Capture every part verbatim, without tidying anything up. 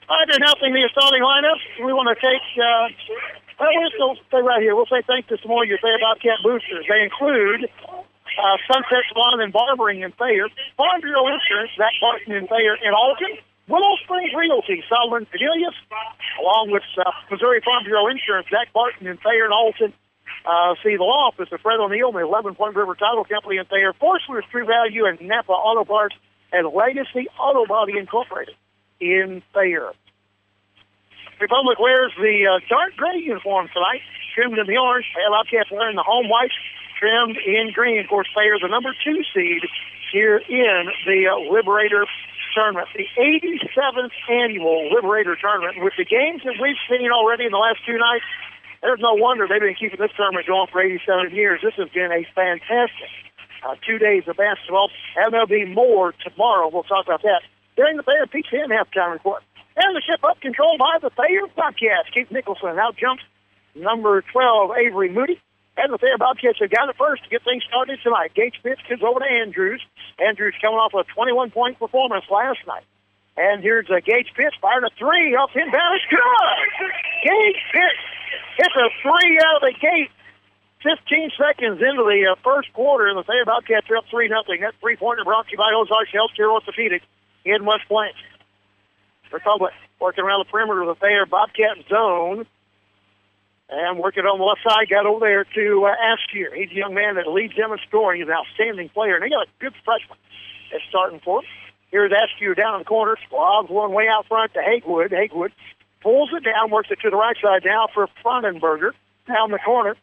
All right, they're announcing the starting lineup. We want to take, uh, well, we'll still stay right here. We'll say thanks to some more of your Thayer Bobcat boosters. They include uh, Sunset Salon and Barbering in Thayer, Farm Bureau Insurance, Zach Barton in Thayer in Alton, Willow Springs Realty, Solomon Cornelius, along with uh, Missouri Farm Bureau Insurance, Zach Barton in Thayer and Alton. Uh, see the law office of Fred O'Neill, the eleven Point River Title Company in Thayer, Foresters True Value, and Napa Auto Parts, and Legacy Auto Body Incorporated in Thayer. Republic wears the uh, dark gray uniform tonight, trimmed in the orange. Bobcats wearing the home white, trimmed in green. Of course, Thayer, the number two seed here in the uh, Liberator Tournament, the eighty-seventh annual Liberator Tournament. With the games that we've seen already in the last two nights, there's no wonder they've been keeping this tournament going for eighty-seven years. This has been a fantastic uh, two days of basketball, and there'll be more tomorrow. We'll talk about that during the Thayer P ten halftime report. And the ship up controlled by the Thayer Bobcats. Keith Nicholson out jumps number twelve, Avery Moody. And the Thayer Bobcats have got it first to get things started tonight. Gage Pitts comes over to Andrews. Andrews coming off a twenty-one point performance last night. And here's uh, Gage Pitts firing a three off inbound. It's good! Gage Pitts hits a three out of the gate. fifteen seconds into the uh, first quarter, and the Thayer Bobcats are up three nothing. That three-pointer brought to you by Ozarks Healthcare Orthopedic in West Plains. Republic working around the perimeter of the Thayer Bobcat zone. And working on the left side, got over there to uh, Askew. He's a young man that leads them in scoring. He's an outstanding player. And they got a good freshman that's starting for him. Here's Askew down in the corner. Lobs one way out front to Hagewood. Hagewood pulls it down, works it to the right side now for Frontenberger. Down the corner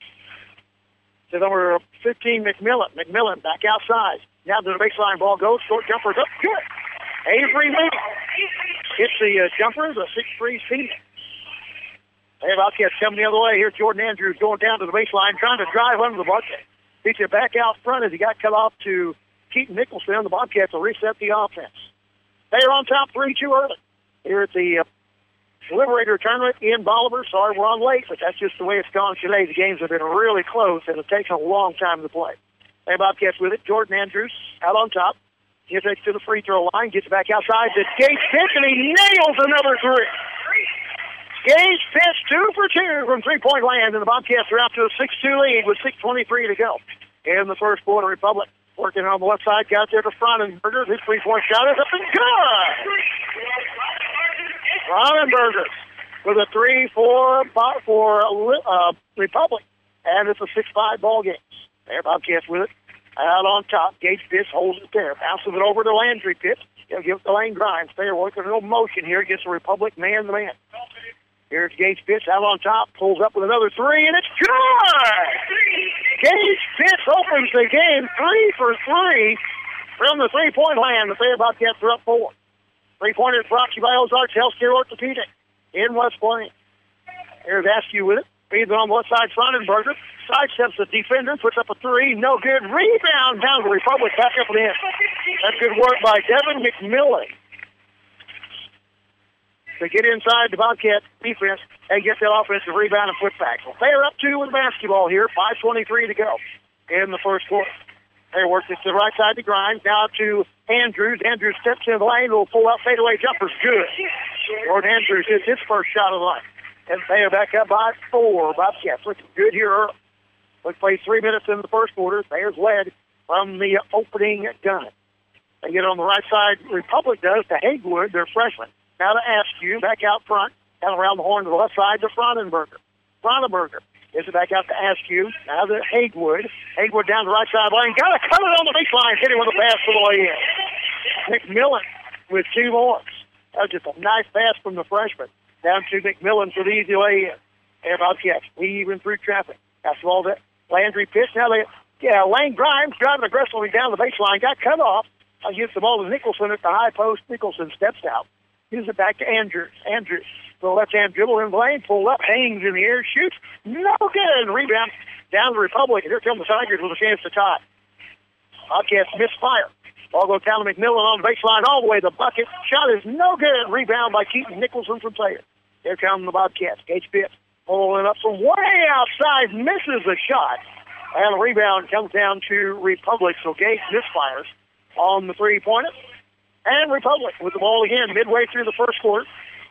to number fifteen, McMillan. McMillan back outside. Now to the baseline, ball goes. Short jumper's up. Good. Avery Moody hits the uh, jumper, the six three senior. Hey, Bobcats coming the other way. Here, Jordan Andrews going down to the baseline, trying to drive under the bucket. Beats it back out front as he got cut off to Keaton Nicholson. The Bobcats will reset the offense. They're on top three two early here at the uh, Liberator Tournament in Bolivar. Sorry we're on late, but that's just the way it's gone today. The games have been really close, and it's taken a long time to play. Hey, Bobcats with it. Jordan Andrews out on top. Gets it to the free throw line, gets back outside to Gage Pitts, and he nails another three. Gage Pitts two for two from three-point land, and the Bobcats are out to a six two lead with six twenty-three to go in the first quarter. Republic working on the left side, got there to Frontenberger. His three-point shot is up and good. Frontenberger with a three for for uh, Republic, and it's a six five ball game. There, Bobcats with it. Out on top, Gage Pitts holds it there. Bounces it over to Landry Pitts. He'll give it to Lane Grimes. They're working a little motion here against the Republic man-to-man. Here's Gage Pitts out on top. Pulls up with another three, and it's good! Gage Pitts opens the game three for three from the three-point land. The Thayer Bobcats are up four. Three-pointer brought to you by Ozarks Healthcare Orthopedic in West Plains. Here's Askew with it. Feeds it on the left side, Frontenberger. Sidesteps the defender, puts up a three. No good. Rebound down to the Republic. Back up and in. That's good work by Devin McMillan to get inside the Bobcat defense and get that offensive rebound and put back. So they're up two with basketball here. five twenty-three to go in the first quarter. They work it to the right side to Grimes. Now to Andrews. Andrews steps in the lane. Will pull out fadeaway jumper's good. Jordan Andrews hits his first shot of the night. And they are back up by four. Bobcats looking good here early. Let's play three minutes in the first quarter. Bears led from the opening gun. They get on the right side. Republic does to Hagewood, their freshman. Now to Askew, back out front. Down around the horn to the left side to Frontenberger. Frontenberger gets it back out to Askew. Now to Hagewood. Hagewood down the right side lane. Got to cut it on the baseline. Hit him with a pass for the way in. McMillan with two more. That was just a nice pass from the freshman. Down to McMillan for the easy lay in. Air Bobcats weaving through traffic. That's all that. Landry Pitts. Now they, yeah, Lane Grimes driving aggressively down the baseline. Got cut off. Against the ball to Nicholson at the high post. Nicholson steps out. Gives it back to Andrews. Andrews. The left-hand dribble in the lane. Pulled up. Hangs in the air. Shoots. No good. Rebound down the Republic. Here come the Tigers with a chance to tie. Bobcats misfire. Ball goes down to McMillan on the baseline all the way to the bucket. Shot is no good. Rebound by Keaton Nicholson from Thayer. Here come the Bobcats. Gage Pitts pulling up from way outside. Misses the shot. And the rebound comes down to Republic. So Gage misfires on the three-pointer. And Republic with the ball again midway through the first quarter.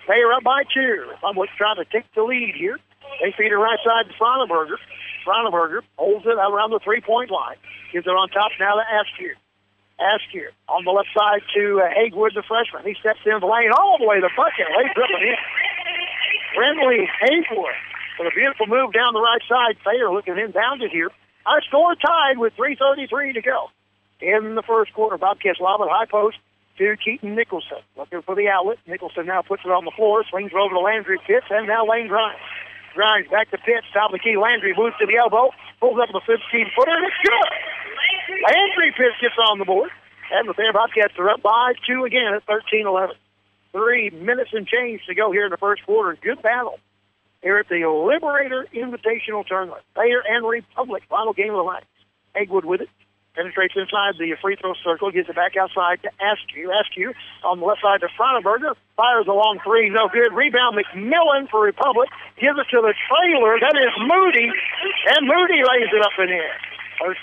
Thayer up by two. Republic's trying to take the lead here. They feed it right side to Fronenberger. Fronenberger holds it around the three-point line. Gives it on top now to Askew. Askew on the left side to uh, Hagewood, the freshman. He steps in the lane all the way to the bucket. Lays up and in. Brindley Hagewood with a beautiful move down the right side. Thayer looking inbounded here. Our score tied with three thirty-three to go in the first quarter. Bobcats lob it high post to Keaton Nicholson. Looking for the outlet. Nicholson now puts it on the floor. Swings over to Landry Pitts, and now Lane Grimes. Grimes back to Pitts. Top of the key. Landry moves to the elbow. Pulls up the fifteen-footer, and it's good. Landry Pitts gets on the board. And the Thayer Bobcats are up by two again at thirteen eleven. Three minutes and change to go here in the first quarter. Good battle here at the Liberator Invitational Tournament. Thayer and Republic, final game of the night. Hagewood with it. Penetrates inside the free throw circle. Gets it back outside to Askew. Askew on the left side to Fronenberger. Fires a long three. No good. Rebound McMillan for Republic. Gives it to the trailer. That is Moody. And Moody lays it up in there. First,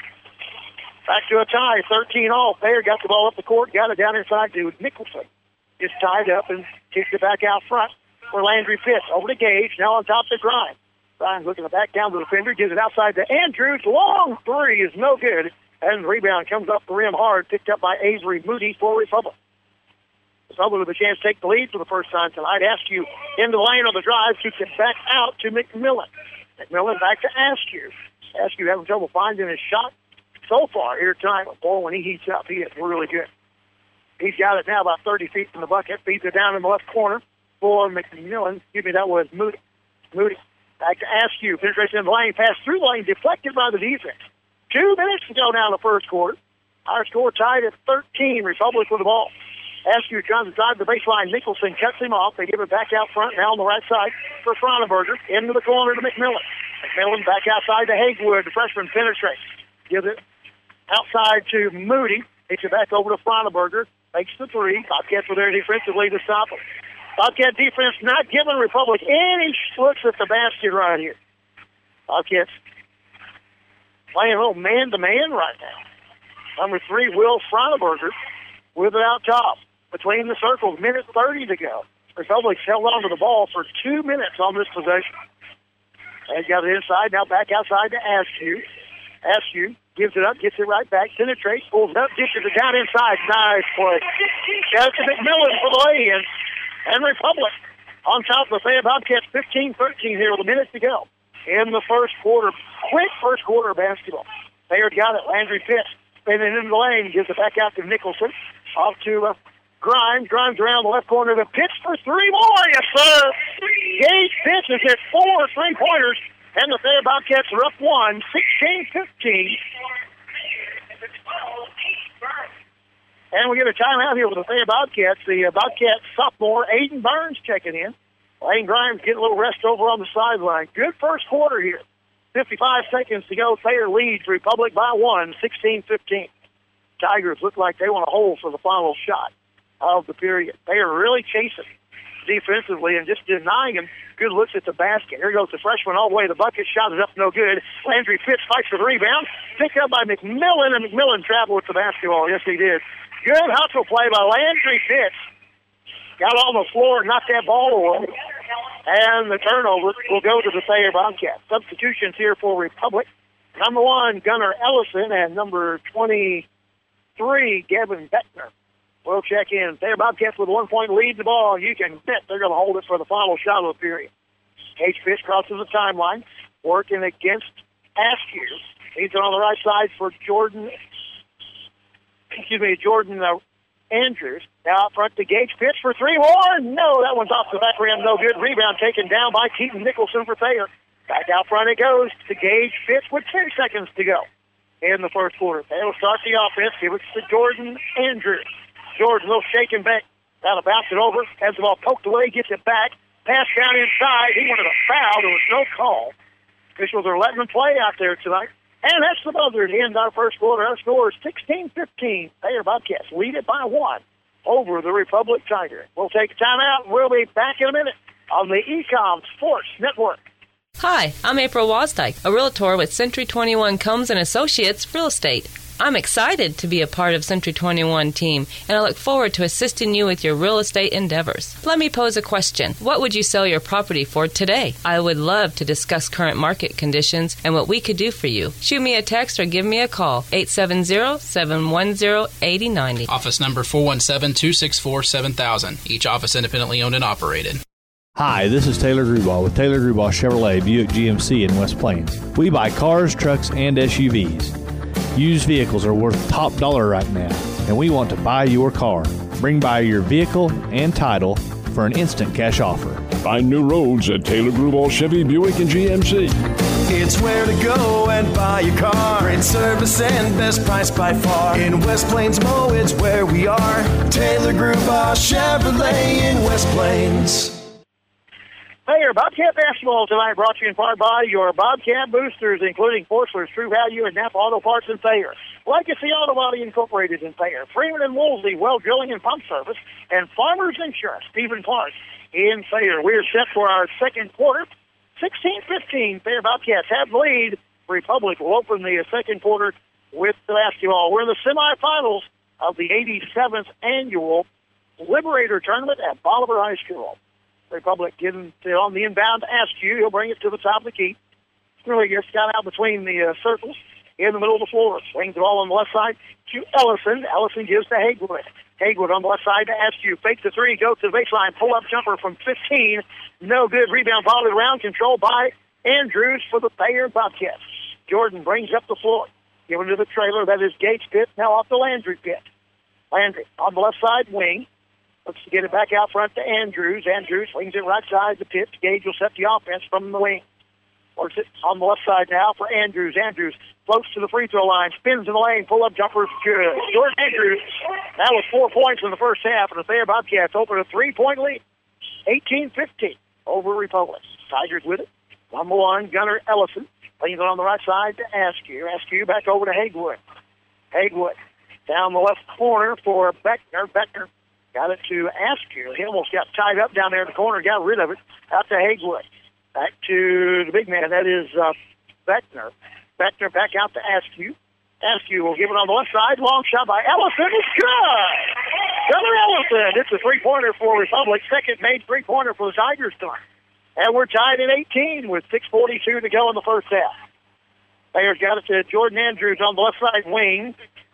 back to a tie. thirteen all. Thayer got the ball up the court. Got it down inside to Nicholson. Just tied up and kicks it back out front for Landry Pitts. Over to Gage. Now on top to Grimes. Grimes looking to back down to the defender. Gives it outside to Andrews. Long three is no good. And the rebound comes up the rim hard. Picked up by Avery Moody for Republic. Republic with a chance to take the lead for the first time tonight. Askew into the lane on the drive. Keeps it back out to McMillan. McMillan back to Askew. Askew having trouble finding his shot so far here tonight. But boy, when he heats up, he is really good. He's got it now about thirty feet from the bucket. Feeds it down in the left corner for McMillan. Excuse me, that was Moody. Moody back to Askew. Penetration in the lane. Pass through the lane. Deflected by the defense. Two minutes to go now in the first quarter. Our score tied at thirteen. Republic with the ball. Askew trying to drive the baseline. Nicholson cuts him off. They give it back out front now on the right side for Fronenberger. Into the corner to McMillan. McMillan back outside to Hagewood. The freshman penetrates. Gives it outside to Moody. Takes it back over to Fronenberger. Makes the three. Bobcats were there defensively to stop him. Bobcat defense not giving Republic any looks at the basket right here. Bobcats playing a little man-to-man right now. Number three, Will Fronenberger with it out top. Between the circles, minute thirty to go. Republic held on to the ball for two minutes on this possession. They got it inside, now back outside to Askew. Askew gives it up, gets it right back, penetrates, pulls it up, dishes it down inside. Nice play. That's to McMillan for the lay-in. And Republic on top of the Thayer Bobcats, fifteen thirteen here with a minute to go in the first quarter. Quick first quarter basketball. Thayer got it. Landry Pitts spinning in the lane, gives it back out to Nicholson. Off to uh, Grimes. Grimes around the left corner to Pitts for three more. Yes, sir. Gage Pitts has hit four three-pointers. And the Thayer Bobcats are up one, sixteen fifteen. And we get a timeout here with the Thayer Bobcats. The uh, Bobcats sophomore, Aiden Burns, checking in. Lane Grimes getting a little rest over on the sideline. Good first quarter here. fifty-five seconds to go. Thayer leads Republic by one, sixteen fifteen. Tigers look like they want to hold for the final shot of the period. They are really chasing defensively and just denying him good looks at the basket. Here goes the freshman all the way to the bucket. Shot is up, no good. Landry Pitts fights for the rebound. Picked up by McMillan, and McMillan traveled with the basketball. Yes, he did. Good hustle play by Landry Pitts. Got on the floor, knocked that ball away. And the turnover will go to the Thayer Bobcats. Substitutions here for Republic. Number one, Gunnar Ellison, and number twenty-three, Gavin Beckner. We'll check in. Thayer Bobcats with a one-point lead the ball. You can bet they're going to hold it for the final shot of the period. Gage Pitts crosses the timeline, working against Askew. He's on the right side for Jordan, excuse me, Jordan uh, Andrews. Now out front to Gage Pitts for three more. No, that one's off the back rim. No good. Rebound taken down by Keaton Nicholson for Thayer. Back out front it goes to Gage Pitts with ten seconds to go in the first quarter. They'll start the offense. Give it to Jordan Andrews. Jordan, a little shake and bake. That'll bounce it over. Has the ball poked away, gets it back. Pass down inside. He wanted a foul. There was no call. Officials are letting them play out there tonight. And that's the buzzer at the end of our first quarter. Our score is sixteen fifteen. Thayer Bobcats lead it by one over the Republic Tigers. We'll take a timeout, and we'll be back in a minute on the Ecom Sports Network. Hi, I'm April Wasdyke, a realtor with Century twenty-one Combs and Associates Real Estate. I'm excited to be a part of Century twenty-one team, and I look forward to assisting you with your real estate endeavors. Let me pose a question. What would you sell your property for today? I would love to discuss current market conditions and what we could do for you. Shoot me a text or give me a call, eight seven zero, seven one zero, eight zero nine zero. Office number four one seven, two six four, seven thousand. Each office independently owned and operated. Hi, this is Taylor Grubauer with Taylor Grubauer Chevrolet Buick G M C in West Plains. We buy cars, trucks, and S U Vs. Used vehicles are worth top dollar right now, and we want to buy your car. Bring by your vehicle and title for an instant cash offer. Find new roads at Taylor Grubauer Chevy Buick and G M C. It's where to go and buy your car. Great service and best price by far. In West Plains Mo, it's where we are. Taylor Grubauer Chevrolet in West Plains. Hey, your Bobcat basketball tonight brought to you in part by your Bobcat boosters, including Forstler's True Value and Napa Auto Parts in Thayer, Legacy Auto Body Incorporated in Thayer, Freeman and Woolsey Well Drilling and Pump Service, and Farmers Insurance, Stephen Clark in Thayer. We're set for our second quarter. sixteen fifteen, Thayer Bobcats have the lead. Republic will open the second quarter with the basketball. We're in the semifinals of the eighty-seventh annual Liberator Tournament at Bolivar High School. Republic getting it on the inbound to Askew. He'll bring it to the top of the key. Really gets got out between the uh, circles in the middle of the floor. Swings the ball on the left side to Ellison. Ellison gives to Haywood. Haywood on the left side to Askew. Fake the three, goes to the baseline. Pull-up jumper from fifteen. No good. Rebound volleyed around. Controlled by Andrews for the Thayer Bobcats. Jordan brings up the floor. Giving to the trailer. That is Gage Pitt. Now off the Landry Pitt. Landry on the left side wing. Looks to get it back out front to Andrews. Andrews swings it right side to Pitt. Gage will set the offense from the wing. Works it on the left side now for Andrews. Andrews floats to the free throw line. Spins in the lane. Pull-up jumper is good. Jordan Andrews. That was four points in the first half. And the Thayer Bobcats open a three-point lead. eighteen fifteen over Republic. Tigers with it. Number one, Gunnar Ellison. Leans it on the right side to Askew. Askew back over to Haywood. Haywood down the left corner for Beckner. Beckner got it to Askew. He almost got tied up down there in the corner, got rid of it. Out to Haywood. Back to the big man. That is uh, Beckner. Beckner back out to Askew. Askew will give it on the left side. Long shot by Ellison. It's good. Gunnar Ellison. It's a three-pointer for Republic. Second made three-pointer for the Tigers tonight. And we're tied at eighteen with six forty-two to go in the first half. Players got it to Jordan Andrews on the left side wing.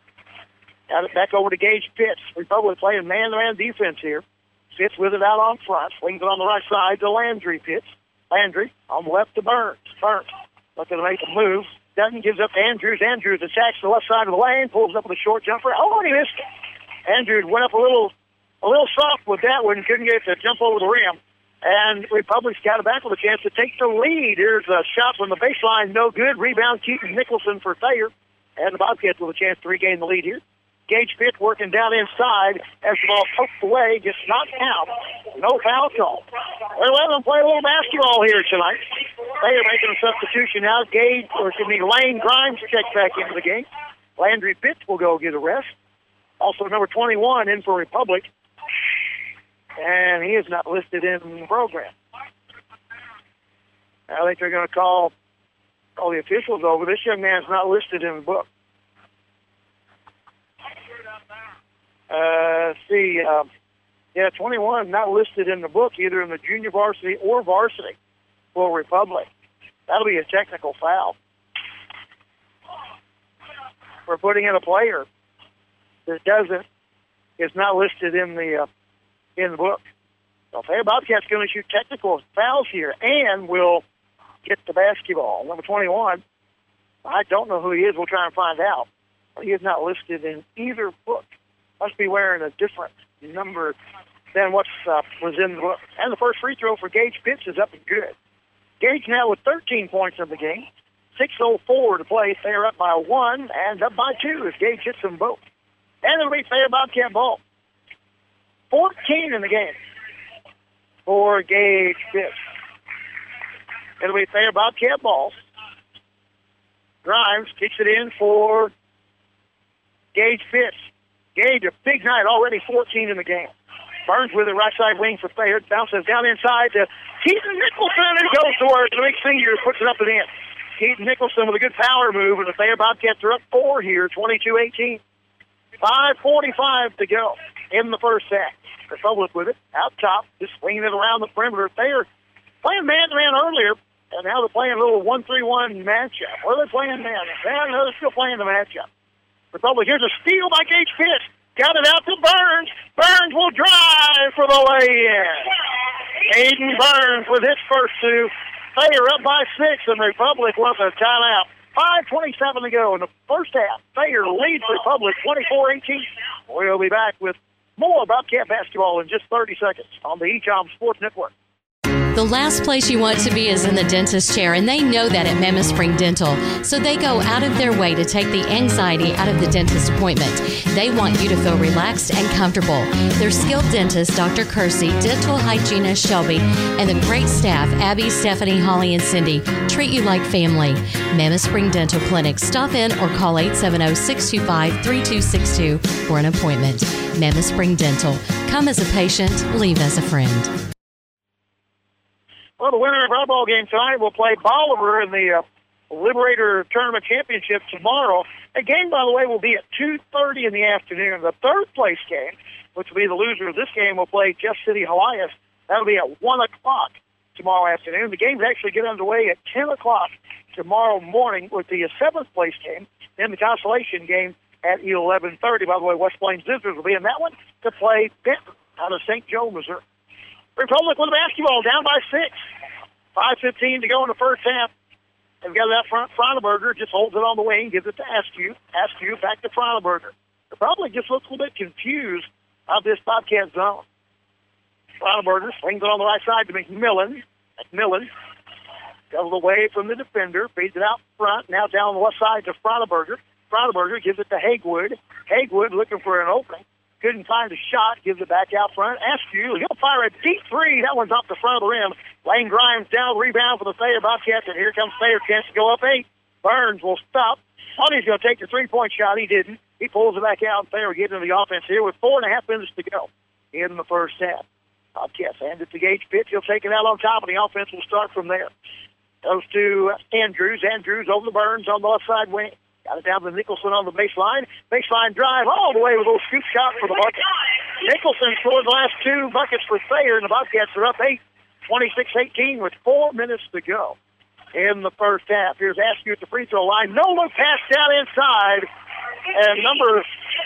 Got it back over to Gage Pitts. Republic playing man-to-man defense here. Pitts with it out on front. Swings it on the right side to Landry Pitts. Landry on the left to Burns. Burns looking to make a move. Doesn't, gives up to Andrews. Andrews attacks the left side of the lane. Pulls up with a short jumper. Oh, he missed it. Andrews went up a little a little soft with that one. Couldn't get it to jump over the rim. And Republic's got it back with a chance to take the lead. Here's a shot from the baseline. No good. Rebound Keaton Nicholson for Thayer. And the Bobcats with a chance to regain the lead here. Gage Pitt working down inside as the ball poked away, gets knocked out. No foul call. We're letting them play a little basketball here tonight. They are making a substitution now. Gage, or excuse me, Lane Grimes checks back into the game. Landry Pitt will go get a rest. Also number twenty-one in for Republic. And he is not listed in the program. I think they're going to call all the officials over. This young man's not listed in the book. Uh, let's see, uh, yeah, twenty-one not listed in the book, either in the junior varsity or varsity for Republic. That'll be a technical foul. We're putting in a player that doesn't, is not listed in the uh, in the book. So Thayer Bobcats going to shoot technical fouls here and will get the basketball. Number twenty-one, I don't know who he is. We'll try and find out. But he is not listed in either book. Must be wearing a different number than what uh, was in the book. And the first free throw for Gage Pitts is up and good. Gage now with thirteen points in the game. six oh four to play. Thayer up by one and up by two as Gage hits them both. And it'll be Thayer Bobcat ball. fourteen in the game for Gage Pitts. It'll be Thayer Bobcat ball. Grimes kicks it in for Gage Pitts. Gage, a big night, already fourteen in the game. Burns with it, right side wing for Thayer. Bounces down inside to Keaton Nicholson, and goes to work. The big senior puts it up and in. Keaton Nicholson with a good power move, and the Thayer Bobcats are up four here, twenty-two eighteen. five forty-five to go in the first half. Republic with it, out top, just swinging it around the perimeter. Thayer playing man-to-man earlier, and now they're playing a little one three one matchup. Or they're playing man. Man, they're still playing the matchup. Republic, here's a steal by Gage Pitts. Got it out to Burns. Burns will drive for the lay-in. Aiden Burns with his first two. Thayer up by six, and Republic wants a timeout. five twenty-seven to go in the first half. Thayer leads Republic twenty-four eighteen. We'll be back with more Bobcat basketball in just thirty seconds on the E C O M Sports Network. The last place you want to be is in the dentist chair, and they know that at Mammoth Spring Dental. So they go out of their way to take the anxiety out of the dentist appointment. They want you to feel relaxed and comfortable. Their skilled dentist, Doctor Kersey, dental hygienist Shelby, and the great staff, Abby, Stephanie, Holly, and Cindy, treat you like family. Mammoth Spring Dental Clinic. Stop in or call eight seven zero, six two five, three two six two for an appointment. Mammoth Spring Dental. Come as a patient, leave as a friend. Well, the winner of our ball game tonight will play Bolivar in the uh, Liberator Tournament Championship tomorrow. The game, by the way, will be at two thirty in the afternoon. The third place game, which will be the loser of this game, will play Jeff City Helias. That'll be at one o'clock tomorrow afternoon. The games actually get underway at ten o'clock tomorrow morning with the seventh place game. Then the consolation game at eleven thirty. By the way, West Plains Visitors will be in that one to play Benton out of Saint Joe, Missouri. Republic with the basketball, down by six. five fifteen to go in the first half. They've got that front. Frontenberger just holds it on the wing, gives it to Askew. Askew back to Frontenberger. Republic just looks a little bit confused of this Bobcat zone. Frontenberger swings it on the right side to McMillan. McMillan goes away from the defender, feeds it out front. Now down the left side to Frontenberger. Frontenberger gives it to Hagewood. Hagewood looking for an opening. Couldn't find a shot, gives it back out front. Askew, he'll fire a deep three. That one's off the front of the rim. Lane Grimes down, rebound for the Thayer Bobcats, and here comes Thayer, chance to go up eight. Burns will stop. Thought he was going to take the three-point shot. He didn't. He pulls it back out, and Thayer gets into the offense here with four and a half minutes to go in the first half. Bobcats hand it to Gage Pitts. He'll take it out on top, and the offense will start from there. Goes to Andrews. Andrews over the Burns on the left side wing. Got it down to Nicholson on the baseline. Baseline drive all the way with a little scoop shot for the bucket. Nicholson scored the last two buckets for Thayer, and the Bobcats are up eight, twenty-six eighteen with four minutes to go in the first half. Here's Askew at the free throw line. No look pass down inside, and number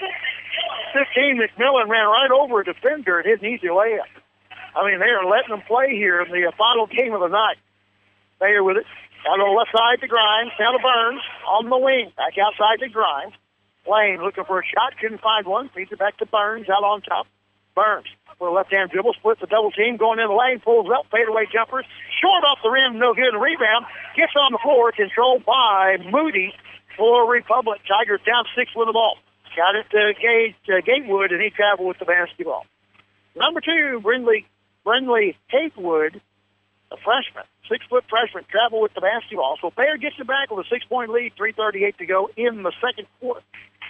fifteen, McMillan, ran right over a defender and hit an easy layup. I mean, they are letting them play here in the final game of the night. Thayer with it. Down on the left side to Grimes. Down to Burns on the wing. Back outside to Grimes. Lane looking for a shot. Couldn't find one. Feeds it back to Burns out on top. Burns with a left-hand dribble. Splits the double team. Going in the lane. Pulls up. Fadeaway jumper. Short off the rim. No good. Rebound. Gets on the floor. Controlled by Moody for Republic. Tigers down six with the ball. Got it to Gage, uh, Gatewood, and he traveled with the basketball. Number two, Brindley, Brindley Hagewood, a freshman. Six-foot freshman, travel with the basketball. So Thayer gets it back with a six-point lead, three thirty-eight to go in the second quarter.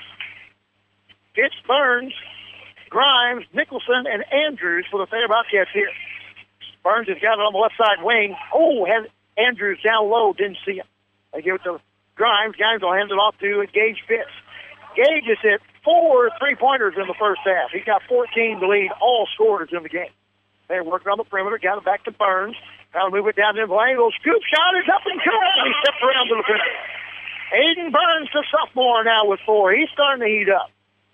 Pitts, Burns, Grimes, Nicholson, and Andrews for the Thayer Bobcats here. Burns has got it on the left side wing. Oh, had Andrews down low, didn't see him. They give it to Grimes. Grimes will hand it off to Gage Pitts. Gage has hit four three-pointers in the first half. He's got fourteen to lead all scorers in the game. They're working on the perimeter, got it back to Burns. Now move it down in the lane. Little scoop shot is up and good. He stepped around to the perimeter. Aiden Burns, the sophomore, now with four. He's starting to heat up.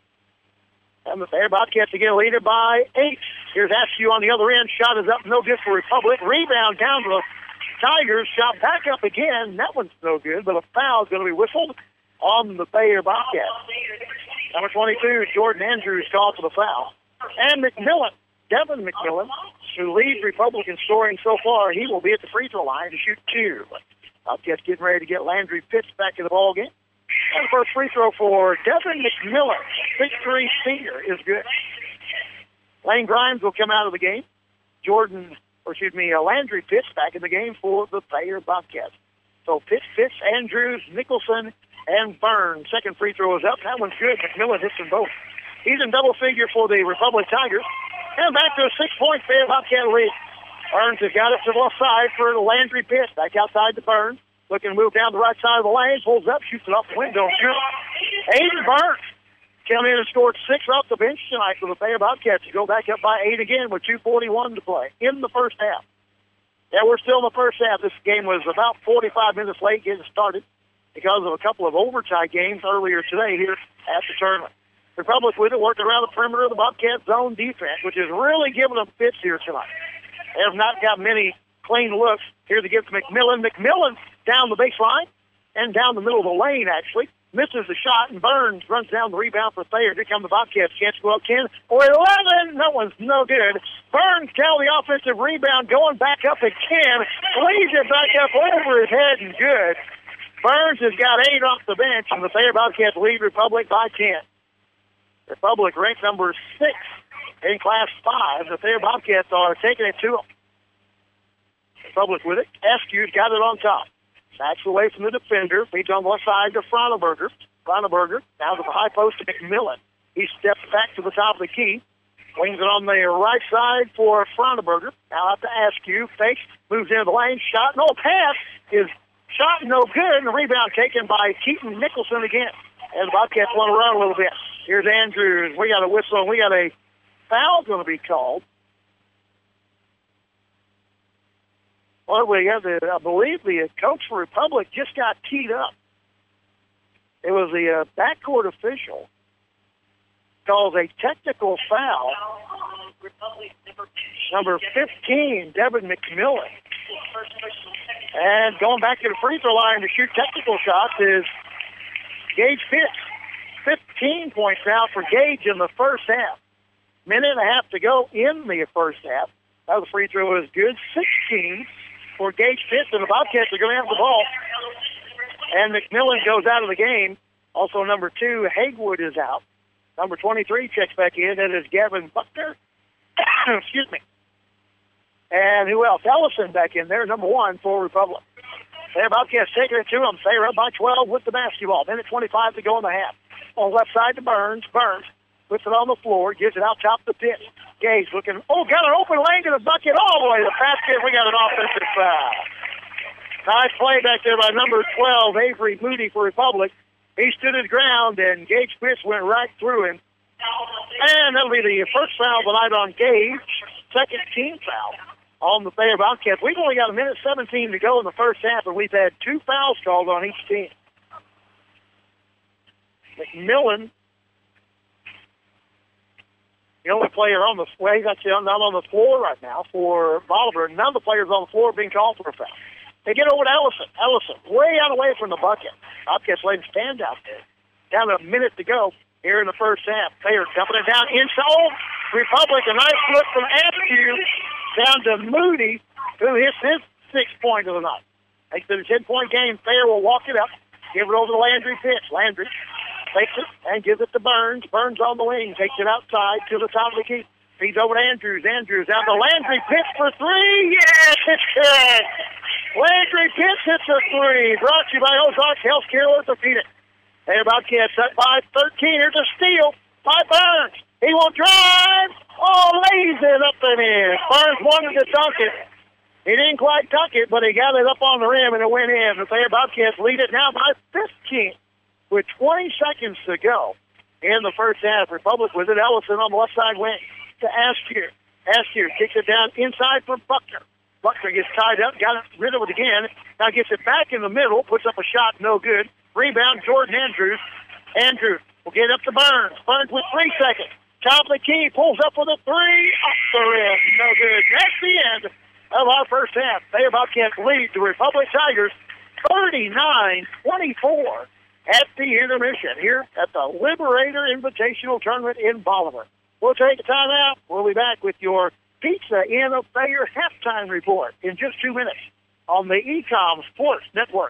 And the Thayer Bobcats again lead it by eight. Here's Askew on the other end. Shot is up, no good for Republic. Rebound down to the Tigers. Shot back up again. That one's no good, but a foul is going to be whistled on the Thayer Bobcats. Number twenty-two, Jordan Andrews called for the foul. And McMillan, Devin McMillan, who leads Republican scoring so far, he will be at the free throw line to shoot two. Bobcats getting ready to get Landry Pitts back in the ball game. And the first free throw for Devin McMillan, six three senior, is good. Lane Grimes will come out of the game. Jordan, or excuse me, uh, Landry Pitts back in the game for the Thayer Bobcats. So Pitts, Pitts, Andrews, Nicholson, and Burns. Second free throw is up. That one's good. McMillan hits them both. He's in double figure for the Republic Tigers. And back to a six-point Thayer Bobcat lead. Burns has got it to the left side for Landry Pitts. Back outside to Burns. looking to move down the right side of the lane, pulls up, shoots it off the window. Aiden Burns came in and scored six off the bench tonight for the Thayer Bobcats to go back up by eight again with two forty-one to play in the first half. Yeah, we're still in the first half. This game was about forty-five minutes late getting started because of a couple of overtime games earlier today here at the tournament. Republic with it, working around the perimeter of the Bobcat zone defense, which is really giving them fits here tonight. They have not got many clean looks. Here to give to McMillan. McMillan down the baseline and down the middle of the lane, actually. Misses the shot, and Burns runs down the rebound for Thayer. Here come the Bobcats. Chance to go up ten or eleven. That one's no good. Burns down the offensive rebound, going back up again. Leaves it back up over his head and good. Burns has got eight off the bench, and the Thayer Bobcats lead Republic by ten. Republic ranked number six in Class five. The Thayer Bobcats are taking it to them. Republic with it. Askew's got it on top. Backs away from the defender. Feeds on the left side to Froneberger. Froneberger now to the high post to McMillan. He steps back to the top of the key. Wings it on the right side for Froneberger. Now out to Askew. Fakes. Moves into the lane. Shot. No pass is shot no good. And the rebound taken by Keaton Nicholson again. And the Bobcats want to run a little bit. Here's Andrews. We got a whistle, and we got a foul going to be called. Well, we have the, I believe the coach for Republic just got teed up. It was the uh, backcourt official calls a technical foul. Number fifteen, Devin McMillan. And going back to the free throw line to shoot technical shots is Gage Pitts. fifteen points now for Gage in the first half. Minute and a half to go in the first half. That was free throw is good. sixteen for Gage Pitts, and the Bobcats are going to have the ball. And McMillan goes out of the game. Also, number two, Haywood is out. Number twenty-three checks back in. That is Gavin Buckner. Excuse me. And who else? Ellison back in there, number one for Republic. The Bobcats taking it to them. They're up by twelve with the basketball. Minute twenty-five to go in the half. On the left side to Burns. Burns puts it on the floor, gives it out top to Pitts. Gage looking, oh, got an open lane to the bucket all the way to the basket. We got an offensive foul. Nice play back there by number twelve, Avery Moody for Republic. He stood his ground, and Gage Pitts went right through him. And that'll be the first foul of the night on Gage. Second team foul on the Thayer Bobcats. We've only got a minute seventeen to go in the first half, and we've had two fouls called on each team. McMillan, the only player on the well, he's actually not on the floor right now for Bolivar. None of the players on the floor are being called for a foul. They get over to Ellison. Ellison, way out away from the bucket. Bobcats letting him stand out there. Down to a minute to go here in the first half. Thayer dumping it down inside. Oh, Republic, a nice look from Askew down to Moody, who hits his sixth point of the night. Makes it a ten-point game. Thayer will walk it up, give it over to Landry Pitts. Landry takes it and gives it to Burns. Burns on the wing, takes it outside to the top of the key. Feeds over to Andrews. Andrews out to Landry Pitts for three. Yes, it's good. Landry Pitts hits a three. Brought to you by Ozarks Healthcare Orthopedic. They're Bobcats up by thirteen. Here's a steal by Burns. He will drive. Oh, lays it up and in. Burns wanted to dunk it. He didn't quite dunk it, but he got it up on the rim and it went in. The Thayer Bobcats lead it now by fifteen with twenty seconds to go in the first half. Republic with it. Ellison on the left side wing to Askew. Askew kicks it down inside for Buckner. Buckner gets tied up, got rid of it again. Now gets it back in the middle, puts up a shot, no good. Rebound, Jordan Andrews. Andrews will get up to Burns. Burns with three seconds. Top of the key, pulls up with a three. Off the rim, no good. That's the end of our first half. Thayer Bobcats lead the Republic Tigers thirty-nine twenty-four at the intermission here at the Liberator Invitational Tournament in Bolivar. We'll take a time out. We'll be back with your Pizza Inn of Thayer halftime report in just two minutes on the Ecom Sports Network.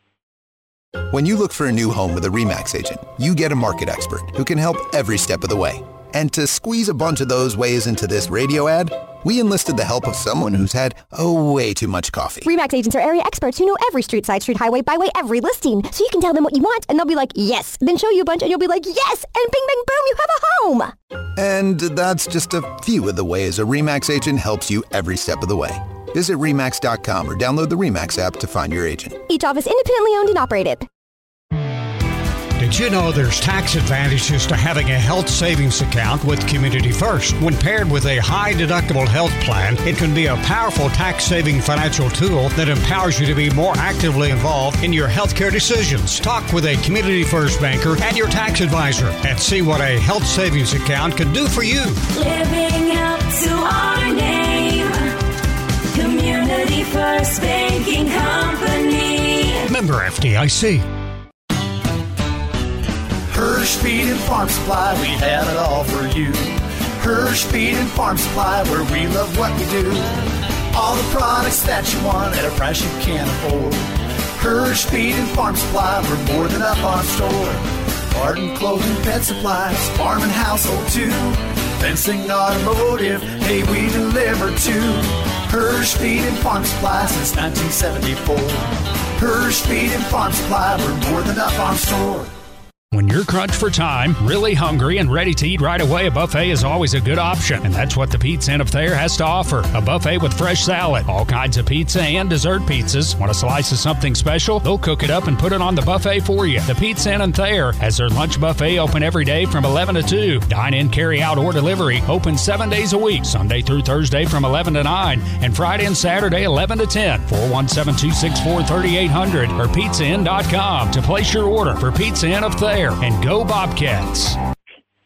When you look for a new home with a RE/MAX agent, you get a market expert who can help every step of the way. And to squeeze a bunch of those ways into this radio ad, we enlisted the help of someone who's had, oh, way too much coffee. RE/MAX agents are area experts who know every street, side street, highway, byway, every listing. So you can tell them what you want, and they'll be like, yes. Then show you a bunch, and you'll be like, yes. And bing, bang, boom, you have a home. And that's just a few of the ways a RE/MAX agent helps you every step of the way. Visit remax dot com or download the RE/MAX app to find your agent. Each office independently owned and operated. Did you know there's tax advantages to having a health savings account with Community First? When paired with a high-deductible health plan, it can be a powerful tax-saving financial tool that empowers you to be more actively involved in your healthcare decisions. Talk with a Community First banker and your tax advisor and see what a health savings account can do for you. Living up to our name, Community First Banking Company. Member F D I C. Hirsch Feed and Farm Supply, we have it all for you. Hirsch Feed and Farm Supply, where we love what we do. All the products that you want at a price you can't afford. Hirsch Feed and Farm Supply, we're more than up on store. Garden, clothing, pet supplies, farm and household too. Fencing, automotive, hey, we deliver too. Hirsch Feed and Farm Supply since nineteen seventy-four. Hirsch Feed and Farm Supply, we're more than up on store. When you're crunched for time, really hungry, and ready to eat right away, a buffet is always a good option. And that's what the Pizza Inn of Thayer has to offer. A buffet with fresh salad, all kinds of pizza and dessert pizzas. Want a slice of something special? They'll cook it up and put it on the buffet for you. The Pizza Inn of Thayer has their lunch buffet open every day from eleven to two. Dine-in, carry-out, or delivery open seven days a week, Sunday through Thursday from eleven to nine, and Friday and Saturday eleven to ten. four one seven, two six four, three eight zero zero or pizza inn dot com to place your order for Pizza Inn of Thayer. And go Bobcats. And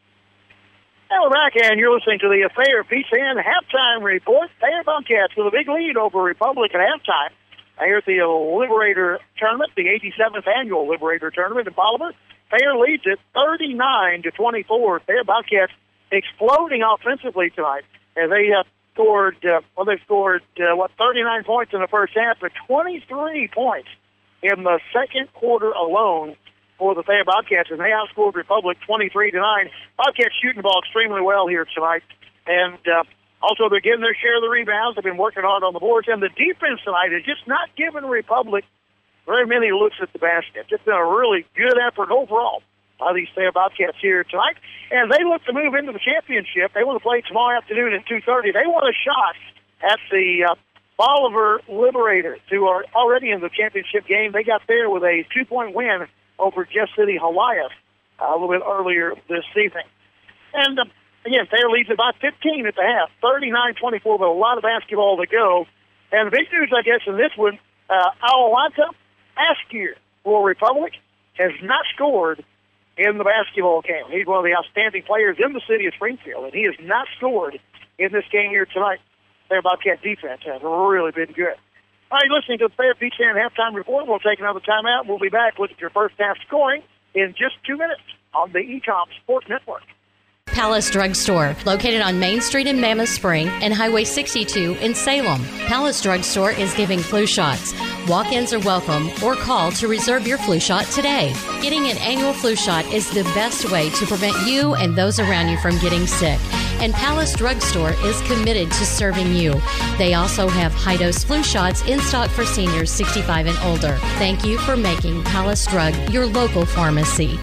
we're back, and you're listening to the Thayer Pizza Inn halftime report. Thayer Bobcats with a big lead over Republic at halftime. Here at the Liberator Tournament, the eighty-seventh annual Liberator Tournament in Bolivar. Thayer leads it thirty-nine to twenty-four. Thayer Bobcats exploding offensively tonight. And they uh, scored, uh, well, they scored, uh, what, thirty-nine points in the first half, but twenty-three points in the second quarter alone for the Thayer Bobcats, and they outscored Republic twenty-three to nine. Bobcats shooting the ball extremely well here tonight, and uh, also they're getting their share of the rebounds. They've been working hard on the boards, and the defense tonight is just not giving Republic very many looks at the basket. Just been a really good effort overall by these Thayer Bobcats here tonight, and they look to move into the championship. They want to play tomorrow afternoon at two thirty. They want a shot at the uh, Bolivar Liberators, who are already in the championship game. They got there with a two-point win over Jeff City Helias uh, a little bit earlier this evening. And, uh, again, Thayer leads it by fifteen at the half, thirty-nine twenty-four, but a lot of basketball to go. And the big news, I guess, in this one, uh, Awalanta Askier for Republic has not scored in the basketball game. He's one of the outstanding players in the city of Springfield, and he has not scored in this game here tonight. Thayer Bobcat defense has really been good. All right, listening to the Thayer Pizza Inn halftime report. We'll take another timeout. We'll be back with your first half scoring in just two minutes on the E C O M Sports Network. Palace Drug Store, located on Main Street in Mammoth Spring and Highway sixty-two in Salem. Palace Drug Store is giving flu shots. Walk-ins are welcome or call to reserve your flu shot today. Getting an annual flu shot is the best way to prevent you and those around you from getting sick. And Palace Drug Store is committed to serving you. They also have high-dose flu shots in stock for seniors sixty-five and older. Thank you for making Palace Drug your local pharmacy.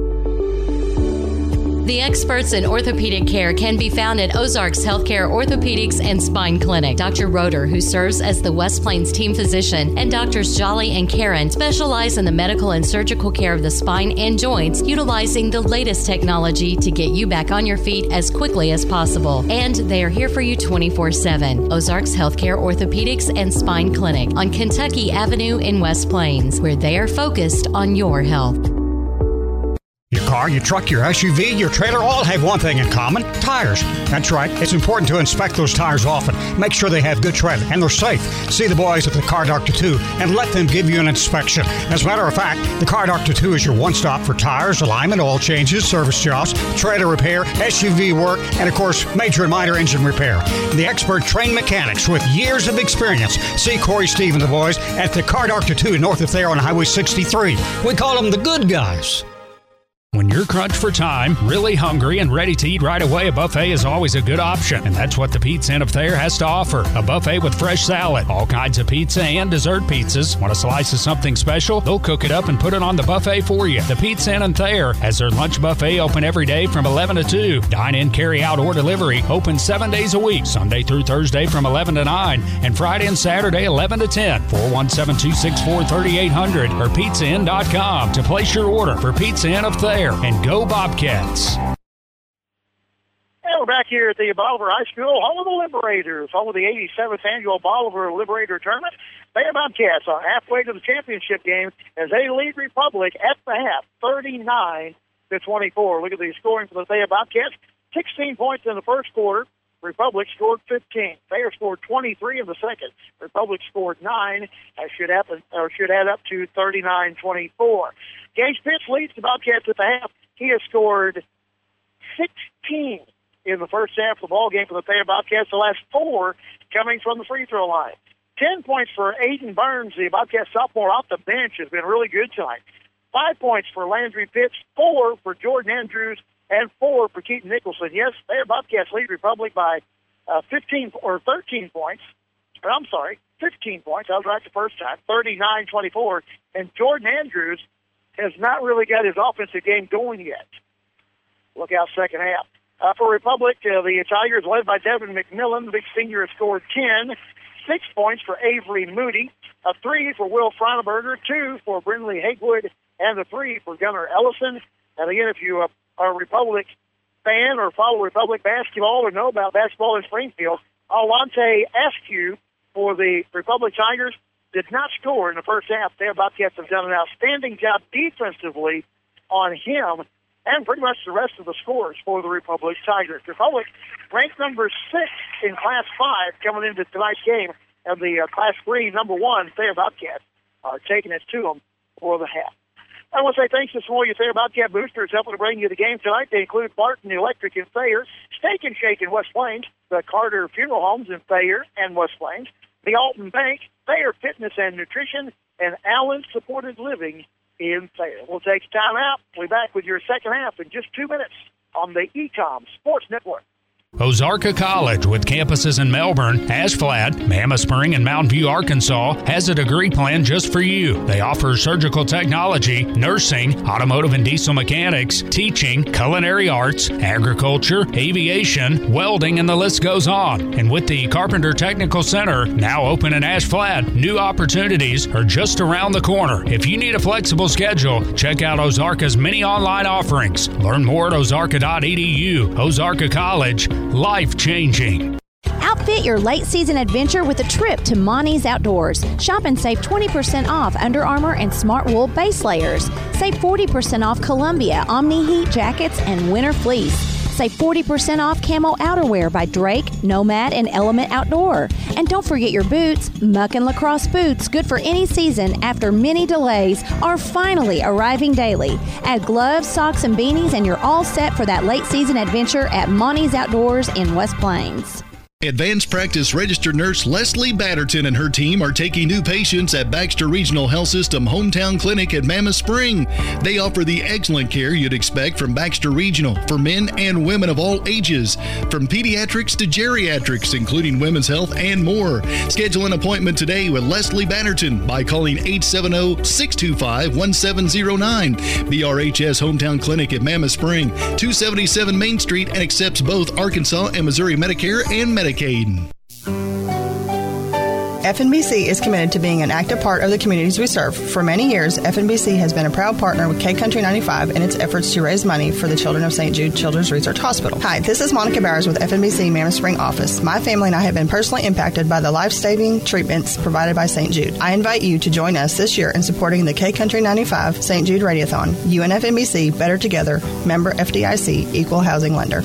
The experts in orthopedic care can be found at Ozarks Healthcare Orthopedics and Spine Clinic. Doctor Roeder, who serves as the West Plains team physician, and Doctors Jolly and Karen specialize in the medical and surgical care of the spine and joints, utilizing the latest technology to get you back on your feet as quickly as possible. And they are here for you twenty-four seven. Ozarks Healthcare Orthopedics and Spine Clinic on Kentucky Avenue in West Plains, where they are focused on your health. Your car, your truck, your S U V, your trailer all have one thing in common: tires. That's right. It's important to inspect those tires often. Make sure they have good tread and they're safe. See the boys at the Car Doctor two and let them give you an inspection. As a matter of fact, the Car Doctor two is your one-stop for tires, alignment, oil changes, service jobs, trailer repair, S U V work, and of course, major and minor engine repair. The expert trained mechanics with years of experience. See Corey, Steve, and the boys at the Car Doctor two north of there on Highway sixty-three. We call them the good guys. When you're crunched for time, really hungry, and ready to eat right away, a buffet is always a good option. And that's what the Pizza Inn of Thayer has to offer. A buffet with fresh salad, all kinds of pizza and dessert pizzas. Want a slice of something special? They'll cook it up and put it on the buffet for you. The Pizza Inn of Thayer has their lunch buffet open every day from eleven to two. Dine-in, carry-out, or delivery open seven days a week, Sunday through Thursday from eleven to nine, and Friday and Saturday eleven to ten. four one seven, two six four, three eight zero zero or pizza inn dot com to place your order for Pizza Inn of Thayer. And go Bobcats! And we're back here at the Bolivar High School, home of the Liberators, home of the eighty-seventh annual Bolivar Liberator Tournament. Thayer Bobcats are halfway to the championship game as they lead Republic at the half, thirty-nine to twenty-four. Look at the scoring for the Thayer Bobcats. sixteen points in the first quarter. Republic scored fifteen. Thayer scored twenty-three in the second. Republic scored nine. That should happen, or should add up to thirty-nine twenty-four. Gage Pitts leads the Bobcats at the half. He has scored sixteen in the first half of the ball game for the Thayer Bobcats. The last four coming from the free throw line. Ten points for Aiden Burns, the Bobcat sophomore off the bench, has been really good tonight. Five points for Landry Pitts, four for Jordan Andrews, and four for Keaton Nicholson. Yes, Thayer Bobcats lead Republic by uh, fifteen or thirteen points. Or, I'm sorry, fifteen points. I was right the first time, thirty-nine twenty-four. And Jordan Andrews has not really got his offensive game going yet. Look out second half. Uh, for Republic, uh, the Tigers led by Devin McMillan. The big senior has scored ten. Six points for Avery Moody. A three for Will Freineberger. Two for Brindley Hagewood. And a three for Gunnar Ellison. And again, if you uh, are a Republic fan or follow Republic basketball or know about basketball in Springfield, Alante Askew for the Republic Tigers did not score in the first half. Their Bobcats have done an outstanding job defensively on him and pretty much the rest of the scores for the Republic Tigers. Republic ranked number six in Class five coming into tonight's game, and the uh, Class three number one, Thayer Bobcats, are taking it to them for the half. I want to say thanks to some of you Thayer Bobcat boosters helping to bring you the game tonight. They include Barton Electric in Thayer, Steak and Shake in West Plains, the Carter Funeral Homes in Thayer and West Plains, the Alton Bank, Thayer Fitness and Nutrition, and Allen Supported Living in Thayer. We'll take time out. We'll be back with your second half in just two minutes on the E C O M Sports Network. Ozarka College, with campuses in Melbourne, Ashflat, Mammoth Spring, and Mountain View, Arkansas, has a degree plan just for you. They offer surgical technology, nursing, automotive and diesel mechanics, teaching, culinary arts, agriculture, aviation, welding, and the list goes on. And with the Carpenter Technical Center now open in Ashflat, new opportunities are just around the corner. If you need a flexible schedule, check out Ozarka's many online offerings. Learn more at ozarka dot e d u. Ozarka College, life-changing. Outfit your late season adventure with a trip to Monty's Outdoors. Shop and save twenty percent off Under Armour and Smart Wool base layers. Save forty percent off Columbia Omni Heat jackets and winter fleece. Save forty percent off camo outerwear by Drake, Nomad, and Element Outdoor. And don't forget your boots. Muck and Lacrosse boots, good for any season after many delays, are finally arriving daily. Add gloves, socks, and beanies, and you're all set for that late season adventure at Monty's Outdoors in West Plains. Advanced practice registered nurse Leslie Batterton and her team are taking new patients at Baxter Regional Health System Hometown Clinic at Mammoth Spring. They offer the excellent care you'd expect from Baxter Regional for men and women of all ages, from pediatrics to geriatrics, including women's health and more. Schedule an appointment today with Leslie Batterton by calling eight seven zero, six two five, one seven zero nine. B R H S Hometown Clinic at Mammoth Spring, two seventy-seven Main Street, and accepts both Arkansas and Missouri Medicare and Medicaid. F N B C is committed to being an active part of the communities we serve. For many years, F N B C has been a proud partner with K Country ninety-five in its efforts to raise money for the children of Saint Jude Children's Research Hospital. Hi, this is Monica Bowers with F N B C Mammoth Spring office. My family and I have been personally impacted by the life-saving treatments provided by Saint Jude. I invite you to join us this year in supporting the K Country ninety-five Saint Jude Radiothon. You and F N B C, better together. Member F D I C, Equal Housing Lender.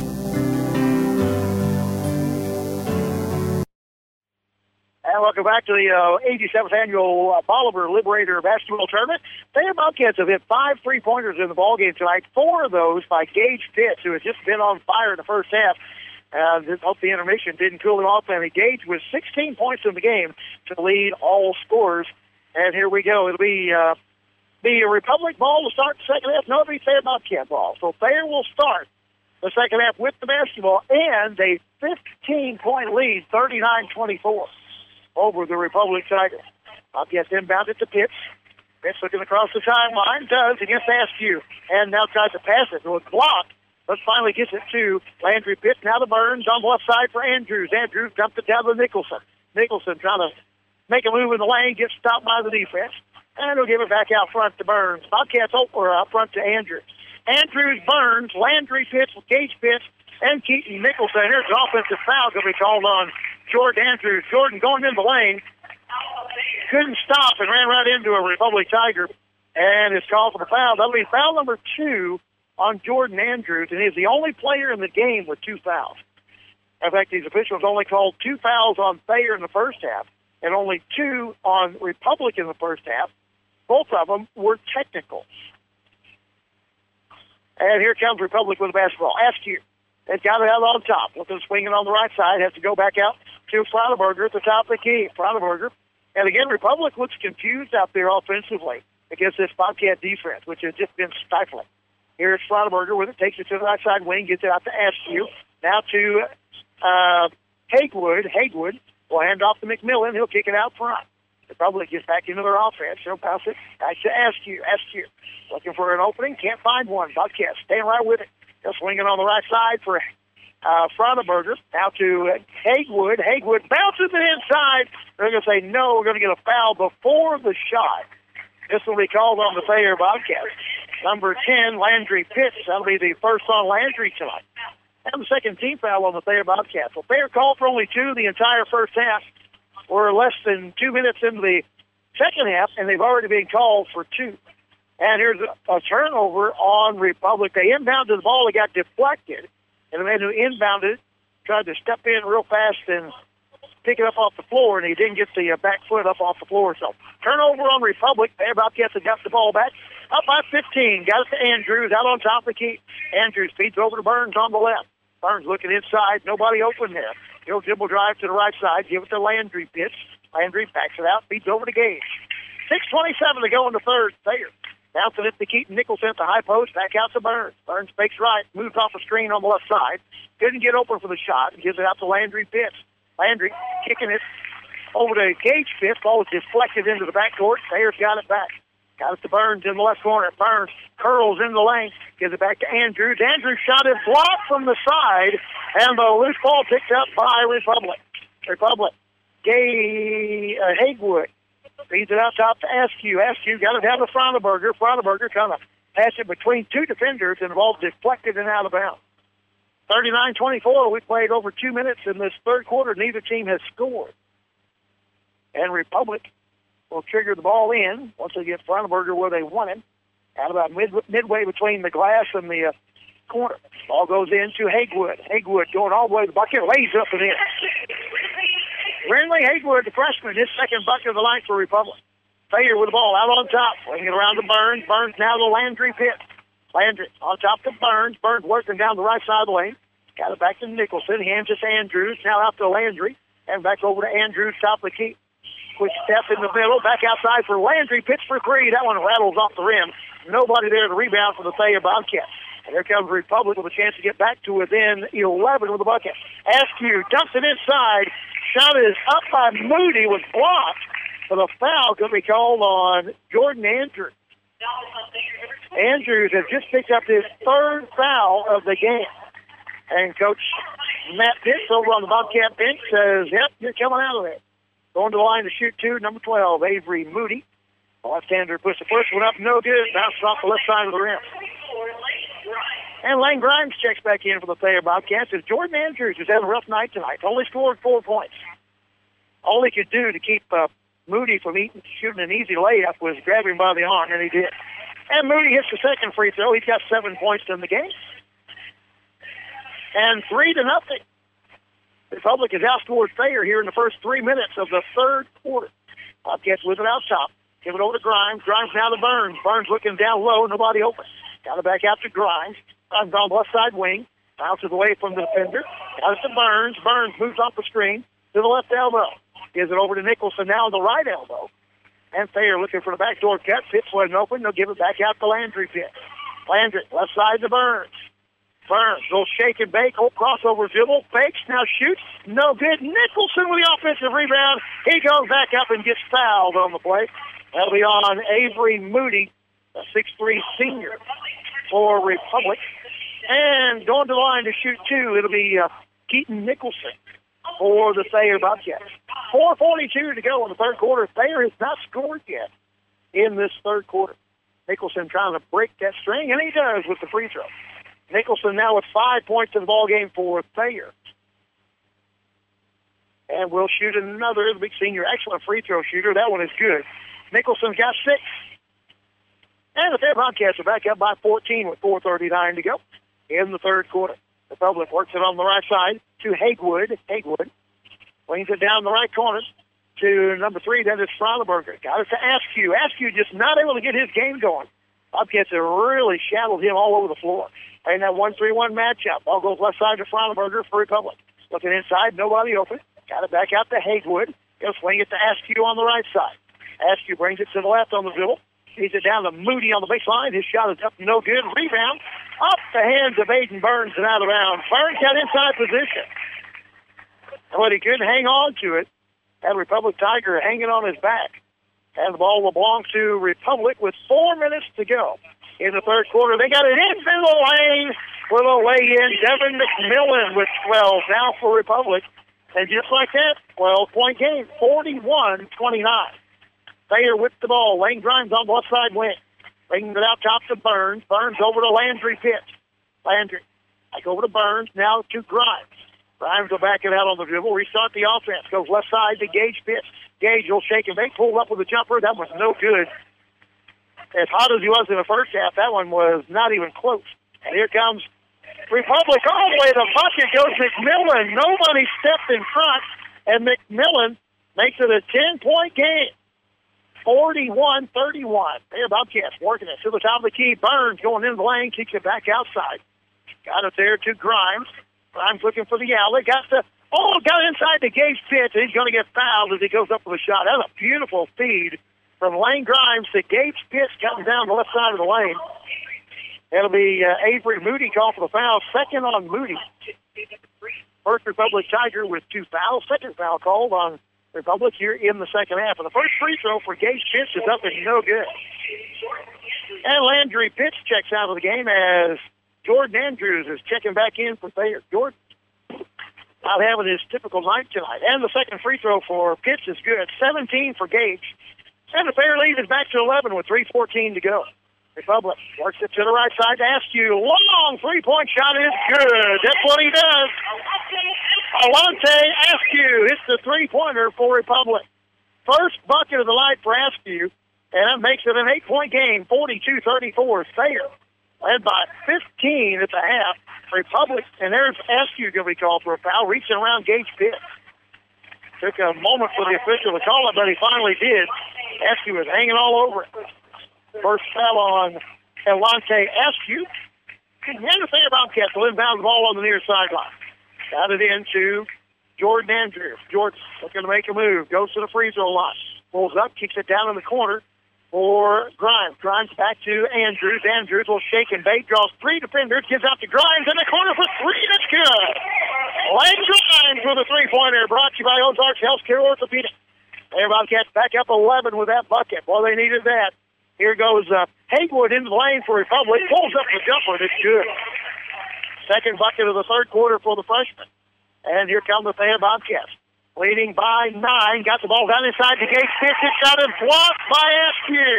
And welcome back to the uh, eighty-seventh annual uh, Bolivar Liberator basketball tournament. Thayer Bobcats have hit five three-pointers in the ballgame tonight, four of those by Gage Pitts, who has just been on fire in the first half. And uh, hope the intermission didn't cool him off. I mean, Gage with sixteen points in the game to lead all scorers. And here we go. It'll be uh, the Republic ball will start the second half. No, it'll be Thayer Bobcat ball. So Thayer will start the second half with the basketball and a fifteen-point lead, thirty-nine twenty-four, over the Republic Tigers. Bobcats inbound it to Pitts. Pitts looking across the timeline, does against Askew, and now tries to pass it. It was blocked, but finally gets it to Landry Pitts. Now to Burns on the left side for Andrews. Andrews dumped it down to Nicholson. Nicholson trying to make a move in the lane, gets stopped by the defense, and he'll give it back out front to Burns. Bobcats over out front to Andrews. Andrews, Burns, Landry Pitts, Gage Pitts, and Keaton Nicholson. Here's an offensive foul going to be called on Jordan Andrews. Jordan going in the lane, couldn't stop and ran right into a Republic Tiger, and is called for the foul. That'll be foul number two on Jordan Andrews, and he's the only player in the game with two fouls. In fact, these officials only called two fouls on Thayer in the first half, and only two on Republic in the first half. Both of them were technical. And here comes Republic with the basketball. Askew. They've got it out on top. Looking swinging on the right side. Has to go back out to Frauenberger at the top of the key. Frauenberger. And again, Republic looks confused out there offensively against this Bobcat defense, which has just been stifling. Here it's Frauenberger with it. Takes it to the right side wing. Gets it out to Askew. Now to uh, Hagewood. Hagewood will hand off to McMillan. He'll kick it out front. Republic gets back into their offense. They'll pass it back to Askew. Askew looking for an opening. Can't find one. Bobcats staying right with it. They'll swing it on the right side for uh, Frauenberger. Now to uh, Hagewood. Hagewood bounces it inside. They're going to say, no, we're going to get a foul before the shot. This will be called on the Thayer Bobcats. Number ten, Landry Pitts. That'll be the first on Landry tonight. And the second team foul on the Thayer Bobcats. Well, Thayer called for only two the entire first half. We're less than two minutes into the second half, and they've already been called for two. And here's a, a turnover on Republic. They inbounded the ball. It got deflected. And the man who inbounded it tried to step in real fast and pick it up off the floor, and he didn't get the uh, back foot up off the floor. So turnover on Republic. Thayer Bobcats have got the ball back. Up by fifteen. Got it to Andrews out on top of the key. Andrews feeds over to Burns on the left. Burns looking inside. Nobody open there. He'll dribble drive to the right side. Give it to Landry Pitts. Landry backs it out. Feeds over to Gage. six twenty-seven to go in the third. Thayer bouncing it to Keaton Nicholson at the high post. Back out to Burns. Burns fakes right. Moves off the screen on the left side. Didn't get open for the shot. Gives it out to Landry Pitts. Landry kicking it over to Gage Pitts. Ball was deflected into the backcourt. Thayer's got it back. Got it to Burns in the left corner. Burns curls in the lane. Gives it back to Andrews. Andrews' shot is blocked from the side. And the loose ball picked up by Republic. Republic. Gay, uh, Hagewood feeds it out top to Askew. Askew got it down to Frauenberger. Frauenberger trying to pass it between two defenders, and the ball deflected and out of bounds. thirty-nine twenty-four. We played over two minutes in this third quarter. Neither team has scored. And Republic will trigger the ball in once they get Frauenberger where they want him, at about mid, midway between the glass and the uh, corner. Ball goes into Hagewood. Hagewood going all the way to the bucket, lays up and in. Renly Hagewood, the freshman, his second bucket of the night for Republic. Thayer with the ball out on top, laying it around to Burns. Burns now to Landry Pitts. Landry on top to Burns. Burns working down the right side of the lane. Got it back to Nicholson. He hands it to Andrews. Now out to Landry. And back over to Andrews, top of the key. Quick step in the middle. Back outside for Landry. Pitch for three. That one rattles off the rim. Nobody there to rebound for the Thayer Bobcats. And here comes Republic with a chance to get back to within eleven with the bucket. Askew dumps it inside. Shot is up by Moody. Was blocked. But a foul could be called on Jordan Andrews. Andrews has just picked up his third foul of the game. And Coach Matt Pitts over on the Bobcat bench says, yep, you're coming out of there. Going to the line to shoot two, number twelve, Avery Moody. The left-hander puts the first one up, no good. Bounces off the left side of the rim. And Lane Grimes checks back in for the Thayer Bobcats as Jordan Andrews has had a rough night tonight. Only scored four points. All he could do to keep uh, Moody from eating, shooting an easy layup was grab him by the arm, and he did. And Moody hits the second free throw. He's got seven points in the game. And three to nothing. Republic has outscored Thayer here in the first three minutes of the third quarter. Bobcats with it out top. Give it over to Grimes. Grimes now to Burns. Burns looking down low. Nobody open. Got it back out to Grimes. Grimes on the left side wing. Bounces away from the defender. Got it to Burns. Burns moves off the screen to the left elbow. Gives it over to Nicholson now on the right elbow. And Thayer looking for the backdoor cut. Pitts wasn't open. They'll give it back out to Landry Pitts. Landry, left side to Burns. Burns will shake and bake. Oh, crossover dribble. Fakes, now shoots. No good. Nicholson with the offensive rebound. He goes back up and gets fouled on the play. That'll be on Avery Moody, a six three senior for Republic. And going to the line to shoot two, it'll be uh, Keaton Nicholson for the Thayer Bobcats. four forty-two to go in the third quarter. Thayer has not scored yet in this third quarter. Nicholson trying to break that string, and he does with the free throw. Nicholson now with five points in the ball game for Thayer. And we'll shoot another big senior, excellent free throw shooter. That one is good. Nicholson's got six. And the Thayer Bobcats are back up by fourteen with four thirty-nine to go in the third quarter. Republic works it on the right side to Hagewood. Hagewood swings it down the right corner to number three. That is Freilenberger. Got it to Askew. Askew just not able to get his game going. Bobcats have really shadowed him all over the floor. And that one three one matchup. Ball goes left side to Freilenberger for Republic. Looking inside, nobody open. Got it back out to Hagewood. He'll swing it to Askew on the right side. Askew brings it to the left on the dribble. Feeds it down to Moody on the baseline. His shot is up, no good. Rebound off the hands of Aiden Burns and out of bounds. Burns got inside position. But he couldn't hang on to it. Had Republic Tiger hanging on his back. And the ball will belong to Republic with four minutes to go in the third quarter. They got it into the lane with a lay-in. Devin McMillan with twelve now for Republic. And just like that, twelve-point game, forty-one twenty-nine. Thayer with the ball. Lane Grimes on the left side wing. Bringing it out top to Burns. Burns over to Landry Pitts. Landry back over to Burns. Now to Grimes. Grimes will back it out on the dribble. Restart the offense. Goes left side to Gage Pitts. Gage will shake and bake. Pulled up with a jumper. That was no good. As hot as he was in the first half, that one was not even close. And here comes Republic all the way to the bucket. Goes McMillan. Nobody stepped in front. And McMillan makes it a ten-point game. forty-one thirty-one. Thayer Bobcats working it to the top of the key. Burns going into the lane, kicks it back outside. Got it there to Grimes. Grimes looking for the outlet. Got the oh, got inside the Gage Pitts, and he's going to get fouled as he goes up with a shot. That's a beautiful feed from Lane Grimes to Gage Pitts coming down the left side of the lane. It'll be uh, Avery Moody called for the foul. Second on Moody. First Republic Tiger with two fouls. Second foul called on Republic here in the second half. And the first free throw for Gage Pitts is up and no good. And Landry Pitts checks out of the game as Jordan Andrews is checking back in for Thayer. Jordan not having his typical night tonight. And the second free throw for Pitts is good. seventeen for Gage. And the Thayer lead is back to eleven with three fourteen to go. Republic works it to the right side to Askew. Long three-point shot is good. That's what he does. Alante Askew hits the three-pointer for Republic. First bucket of the night for Askew, and that makes it an eight-point game, forty-two thirty-four. Thayer led by fifteen at the half. Republic, and there's Askew going to be called for a foul, reaching around Gage Pitts. Took a moment for the official to call it, but he finally did. Askew was hanging all over it. First foul on Alante Askew. And the Thayer Bobcats will inbound the ball on the near sideline. Got it into Jordan Andrews. Jordan looking to make a move. Goes to the free throw line. Pulls up, kicks it down in the corner for Grimes. Grimes back to Andrews. Andrews will shake and bait. Draws three defenders. Gives out to Grimes in the corner for three. That's good. Lane Grimes with a three-pointer. Brought to you by Ozarks Healthcare Orthopedic. Thayer Bobcats back up eleven with that bucket. Well, they needed that. Here goes uh, Hagewood into the lane for Republic. Pulls up the jumper. That's good. Second bucket of the third quarter for the freshman. And here come the Thayer Bobcats. Leading by nine. Got the ball down inside to Gage Pitts. It shot is blocked by Askew.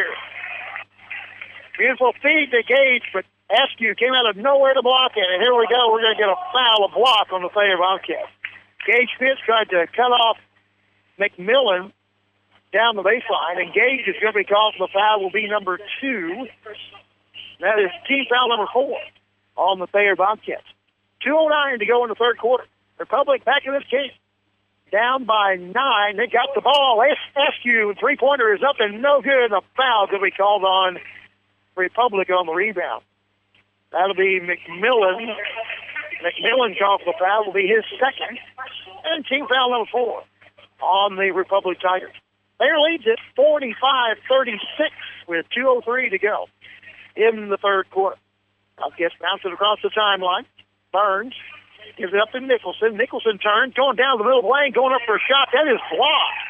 Beautiful feed to Gage, but Askew came out of nowhere to block it. And here we go. We're going to get a foul, a block on the Thayer Bobcats. Gage Pitts tried to cut off McMillan down the baseline, and Gage is going to be called for the foul. Will be number two. That is team foul number four on the Thayer Bobcats. two oh nine to go in the third quarter. Republic back in this game. Down by nine. They got the ball. Askew, three-pointer is up and no good. A foul going to be called on Republic on the rebound. That'll be McMillan. McMillan called for the foul. Will be his second. And team foul number four on the Republic Tigers. Thayer leads it forty-five thirty-six with two oh three to go in the third quarter. Bobcats bounce it across the timeline. Burns gives it up to Nicholson. Nicholson turns, going down the middle of the lane, going up for a shot. That is blocked.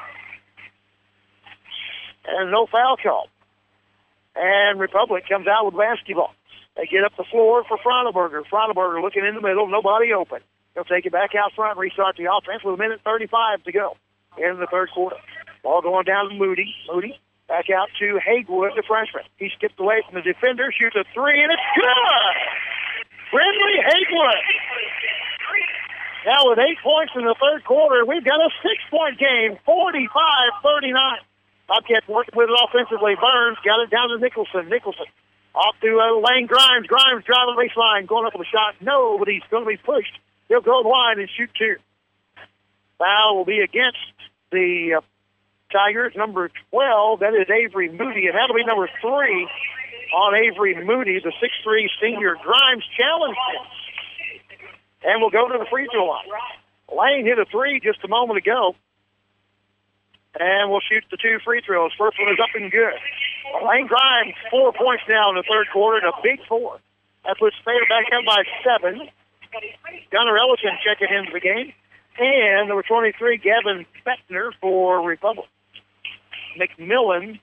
And no foul call. And Republic comes out with basketball. They get up the floor for Frontenberger. Frontenberger looking in the middle, nobody open. They'll take it back out front, restart the offense with a minute thirty-five to go in the third quarter. Ball going down to Moody. Moody back out to Haywood, the freshman. He skipped away from the defender, shoots a three, and it's good! Brindley Haywood. Now with eight points in the third quarter, we've got a six-point game, forty-five thirty-nine. Bobcats working with it offensively. Burns got it down to Nicholson. Nicholson off to uh, Lane Grimes. Grimes driving the baseline, going up with a shot. No, but he's going to be pushed. He'll go line and shoot two. Foul will be against the uh, Tigers, number twelve. That is Avery Moody, and that'll be number three on Avery Moody, the six three senior. Grimes challenged him. And we'll go to the free throw line. Lane hit a three just a moment ago. And we'll shoot the two free throws. First one is up and good. Lane Grimes, four points now in the third quarter, and a big four. That puts Thayer back up by seven. Gunnar Ellison checking into the game. And number twenty-three, Gavin Beckner for Republic. McMillan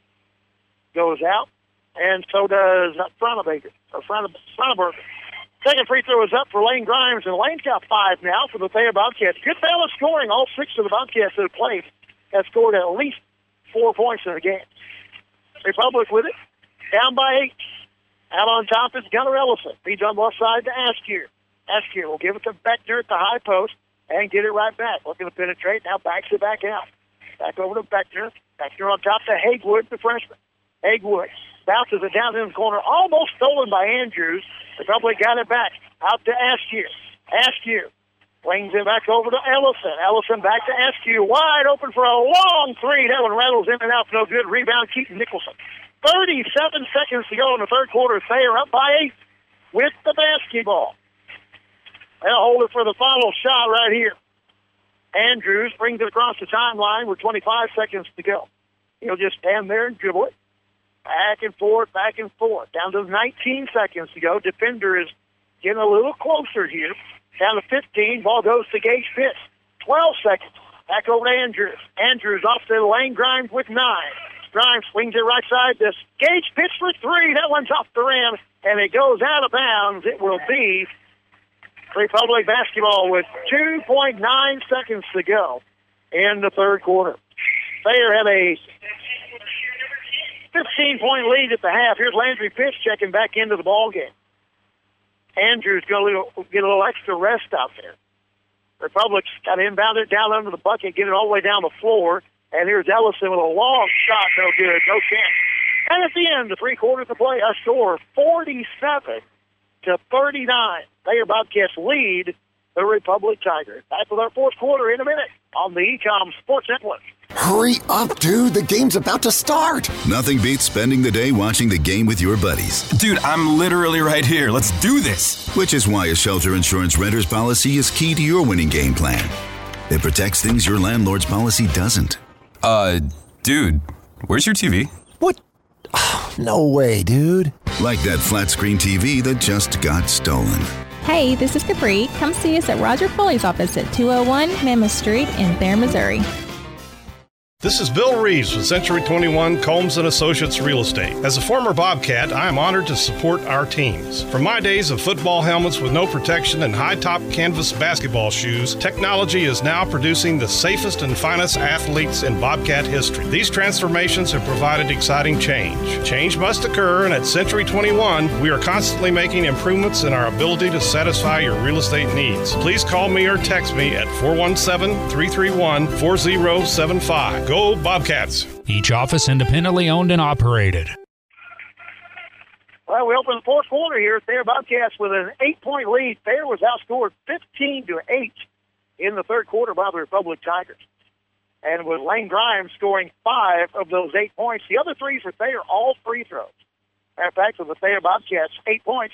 goes out, and so does Frontenberger. Or Frontenberger. Second free throw is up for Lane Grimes, and Lane's got five now for the Thayer Bobcats. Good balance scoring. All six of the Bobcats that have played have scored at least four points in the game. Republic with it, down by eight. Out on top is Gunnar Ellison. Feeds on left side to Askew. Askew will give it to Beckner at the high post and get it right back. Looking to penetrate, now backs it back out. Back over to Beckner. Beckner on top to Haywood, the freshman. Haywood bounces it down in the corner, almost stolen by Andrews. Republic got it back. Out to Askew. Askew flings it back over to Ellison. Ellison back to Askew. Wide open for a long three. That one rattles in and out for no good. Rebound, Keaton Nicholson. thirty-seven seconds to go in the third quarter. Thayer up by eight with the basketball. They'll hold it for the final shot right here. Andrews brings it across the timeline with twenty-five seconds to go. He'll just stand there and dribble it. Back and forth, back and forth. Down to nineteen seconds to go. Defender is getting a little closer here. Down to fifteen. Ball goes to Gage Pitts. twelve seconds. Back over to Andrews. Andrews off to Lane Grimes with nine. Grimes swings it right side to Gage Pitts for three. That one's off the rim, and it goes out of bounds. It will be Republic basketball with two point nine seconds to go in the third quarter. Thayer had a fifteen-point lead at the half. Here's Landry Pitts checking back into the ball game. Andrews going to get a little extra rest out there. Republic's got to inbound it down under the bucket, get it all the way down the floor. And here's Ellison with a long shot. No good. No chance. And at the end, the three quarters of play, a score forty-seven to thirty-nine. Thayer Bobcats lead the Republic Tigers. Back with our fourth quarter in a minute on the Ecom Sports Network. Hurry up, dude. The game's about to start. Nothing beats spending the day watching the game with your buddies. Dude, I'm literally right here. Let's do this. Which is why a shelter insurance renter's policy is key to your winning game plan. It protects things your landlord's policy doesn't. Uh, dude, where's your T V? What? Oh, no way, dude. Like that flat screen T V that just got stolen. Hey, this is Capri. Come see us at Roger Foley's office at two oh one Mammoth Street in Thayer, Missouri. This is Bill Reeves with Century twenty-one Combs and Associates Real Estate. As a former Bobcat, I am honored to support our teams. From my days of football helmets with no protection and high-top canvas basketball shoes, technology is now producing the safest and finest athletes in Bobcat history. These transformations have provided exciting change. Change must occur, and at Century twenty-one, we are constantly making improvements in our ability to satisfy your real estate needs. Please call me or text me at four one seven, three three one, four zero seven five. Go Bobcats. Each office independently owned and operated. Well, we open the fourth quarter here. Thayer Bobcats with an eight-point lead. Thayer was outscored fifteen to eight in the third quarter by the Republic Tigers. And with Lane Grimes scoring five of those eight points, the other three for Thayer, all free throws. Matter of fact, for the Thayer Bobcats, eight points,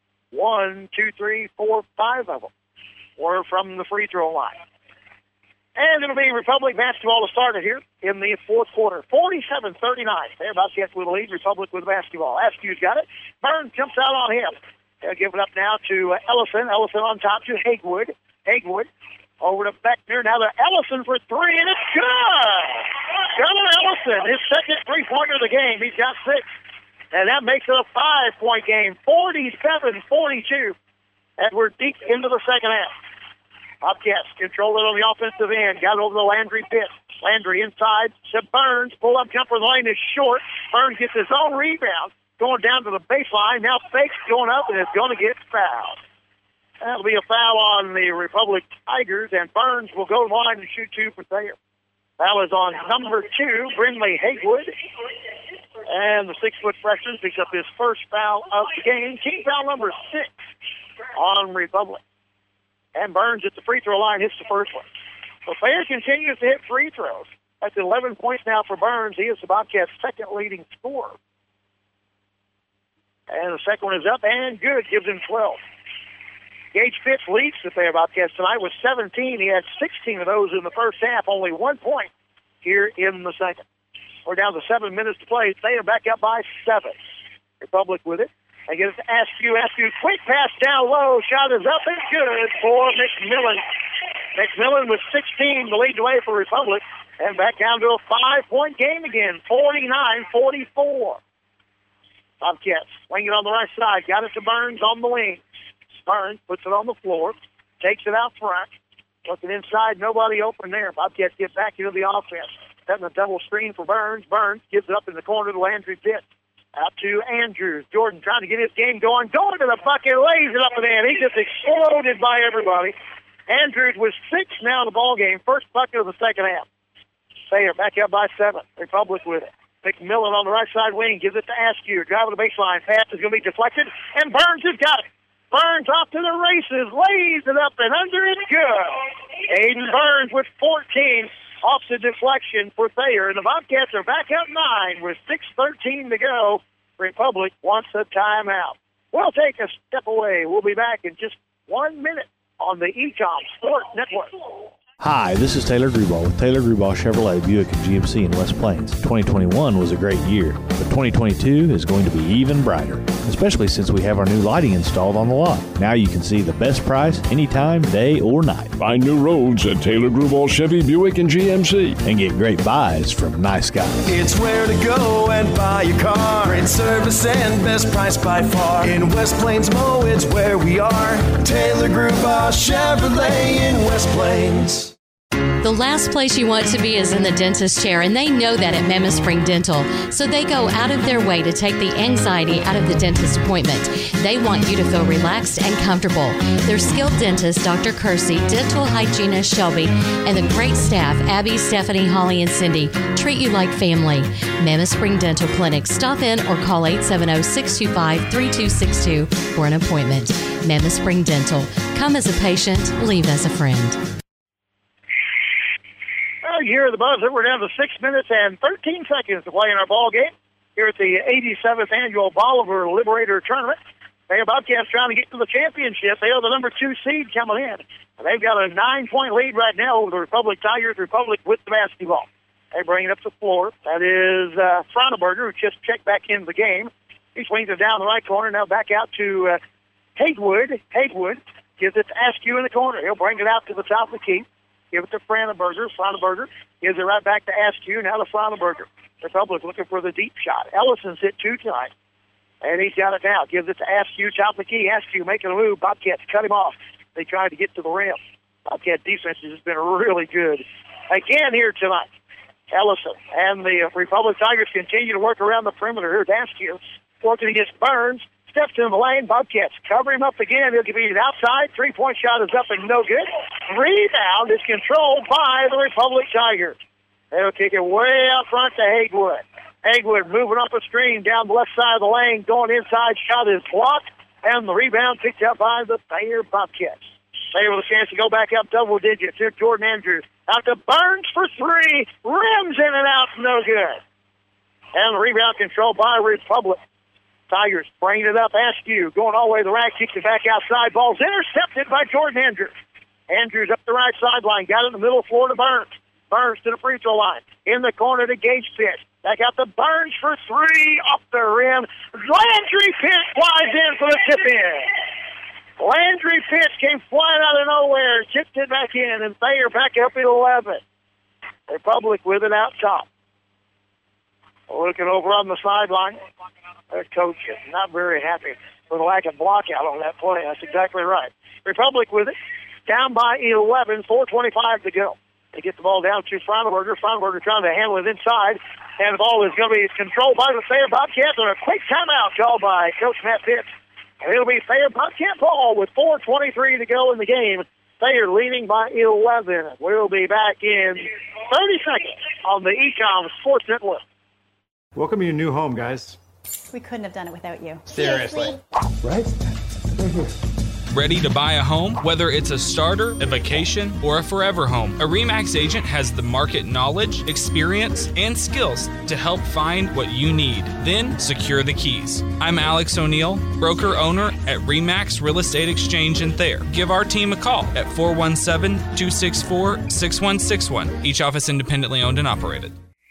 one, two, three, four, five of them were from the free throw line. And it'll be Republic basketball to start it here in the fourth quarter. forty-seven thirty-nine. They're about to get with the lead. Republic with the basketball. Askew's got it. Burns jumps out on him. They'll give it up now to uh, Ellison. Ellison on top to Hagewood. Hagewood over to Beckner. Now to Ellison for three, and it's good. Gunnar Ellison, his second three-pointer of the game. He's got six. And that makes it a five-point game, forty-seven forty-two. And we're deep into the second half. Bobcats control it on the offensive end. Got it over the Landry pit. Landry inside to Burns. Pull-up jumper lane is short. Burns gets his own rebound. Going down to the baseline. Now fakes going up and is going to get fouled. That'll be a foul on the Republic Tigers, and Burns will go to the line and shoot two for Thayer. Foul is on number two, Brindley Hagewood. And the six-foot freshman picks up his first foul of the game. Team foul number six on Republic. And Burns at the free throw line hits the first one. So Thayer continues to hit free throws. That's eleven points now for Burns. He is the Bobcats' second leading scorer. And the second one is up and good. Gives him twelve. Gage Fitz leads the Thayer Bobcats tonight with seventeen. He had sixteen of those in the first half. Only one point here in the second. We're down to seven minutes to play. Thayer back up by seven. Republic with it. They get it to Askew. Askew, quick pass down low. Shot is up and good for McMillan. McMillan with sixteen to lead the way for Republic. And back down to a five-point game again, forty-nine forty-four. Bobcats swing it on the right side. Got it to Burns on the wing. Burns puts it on the floor. Takes it out front. Looking inside, nobody open there. Bobcats get back into the offense. Setting a double screen for Burns. Burns gives it up in the corner to Landry Pitt. Out to Andrews. Jordan trying to get his game going. Going to the bucket. Lays it up and in. He just exploded by everybody. Andrews with six now in the ball game. First bucket of the second half. Thayer back up by seven. Republic with it. McMillan on the right side wing. Gives it to Askew. Driving the baseline. Pass is going to be deflected. And Burns has got it. Burns off to the races. Lays it up and under. It's good. Aiden Burns with fourteen. Off the deflection for Thayer. And the Bobcats are back up nine with six thirteen to go. Republic wants a timeout. We'll take a step away. We'll be back in just one minute on the E COM Sport Network. Hi, this is Taylor Grubauer with Taylor Grubauer Chevrolet Buick and G M C in West Plains. twenty twenty-one was a great year, but twenty twenty-two is going to be even brighter, especially since we have our new lighting installed on the lot. Now you can see the best price anytime, day or night. Find new roads at Taylor Grubauer Chevy Buick and G M C. And get great buys from nice guys. It's where to go and buy your car. Great service and best price by far. In West Plains Mo, it's where we are. Taylor Grubauer Chevrolet in West Plains. The last place you want to be is in the dentist chair, and they know that at Mammoth Spring Dental. So they go out of their way to take the anxiety out of the dentist appointment. They want you to feel relaxed and comfortable. Their skilled dentist, Doctor Kersey, dental hygienist Shelby, and the great staff, Abby, Stephanie, Holly, and Cindy, treat you like family. Mammoth Spring Dental Clinic. Stop in or call eight seven zero, six two five, three two six two for an appointment. Mammoth Spring Dental. Come as a patient, leave as a friend. Here at the buzzer, we're down to six minutes and thirteen seconds to play in our ball game here at the eighty-seventh annual Bolivar Liberator Tournament. They have Bobcats trying to get to the championship. They are the number two seed coming in. And they've got a nine-point lead right now over the Republic Tigers. Republic with the basketball. They bring it up the floor. That is uh, Froneberger, who just checked back into the game. He swings it down the right corner. Now back out to uh, Hagewood. Hagewood gives it to Askew in the corner. He'll bring it out to the top of the key. Give it to Froneberger. Froneberger gives it right back to Askew. Now to Froneberger. Republic looking for the deep shot. Ellison's hit two tonight. And he's got it now. Gives it to Askew, top of the key. Askew making a move. Bobcats cut him off. They tried to get to the rim. Bobcat defense has been really good again here tonight. Ellison and the Republic Tigers continue to work around the perimeter. Here's Askew working against Burns. Steps in the lane. Bobcats cover him up again. He'll give it outside. Three-point shot is up and no good. Rebound is controlled by the Republic Tigers. They'll kick it way out front to Hagewood. Hagewood moving up a screen down the left side of the lane. Going inside. Shot is blocked. And the rebound picked up by the Thayer Bobcats. Thayer with a chance to go back up double digits. Here's Jordan Andrews. Out to Burns for three. Rims in and out. No good. And the rebound controlled by Republic. Tigers bringing it up. Askew going all the way to the rack. Kicks it back outside. Ball's intercepted by Jordan Andrews. Andrews up the right sideline. Got it in the middle of the floor to Burns. Burns to the free throw line. In the corner to Gage Pitts. Back out to Burns for three. Off the rim. Landry Pitts flies in for the tip-in. Landry Pitts came flying out of nowhere. Tipped it back in. And Thayer back up at eleven. Republic with it out top. Looking over on the sideline. Their coach is not very happy with the lack of block out on that play. That's exactly right. Republic with it. Down by eleven. four twenty-five to go. They get the ball down to Freiberger. Freiberger trying to handle it inside. And the ball is going to be controlled by the Thayer Bobcats on a quick timeout called by Coach Matt Pitts. And it'll be Thayer Bobcat ball with four twenty-three to go in the game. Thayer leading by eleven. We'll be back in thirty seconds on the Ecom Sports Network. Welcome to your new home, guys. We couldn't have done it without you. Seriously. Right? Right here. Ready to buy a home? Whether it's a starter, a vacation, or a forever home, a RE/MAX agent has the market knowledge, experience, and skills to help find what you need. Then secure the keys. I'm Alex O'Neill, broker owner at RE/MAX Real Estate Exchange in Thayer. Give our team a call at four one seven, two six four, six one six one. Each office independently owned and operated.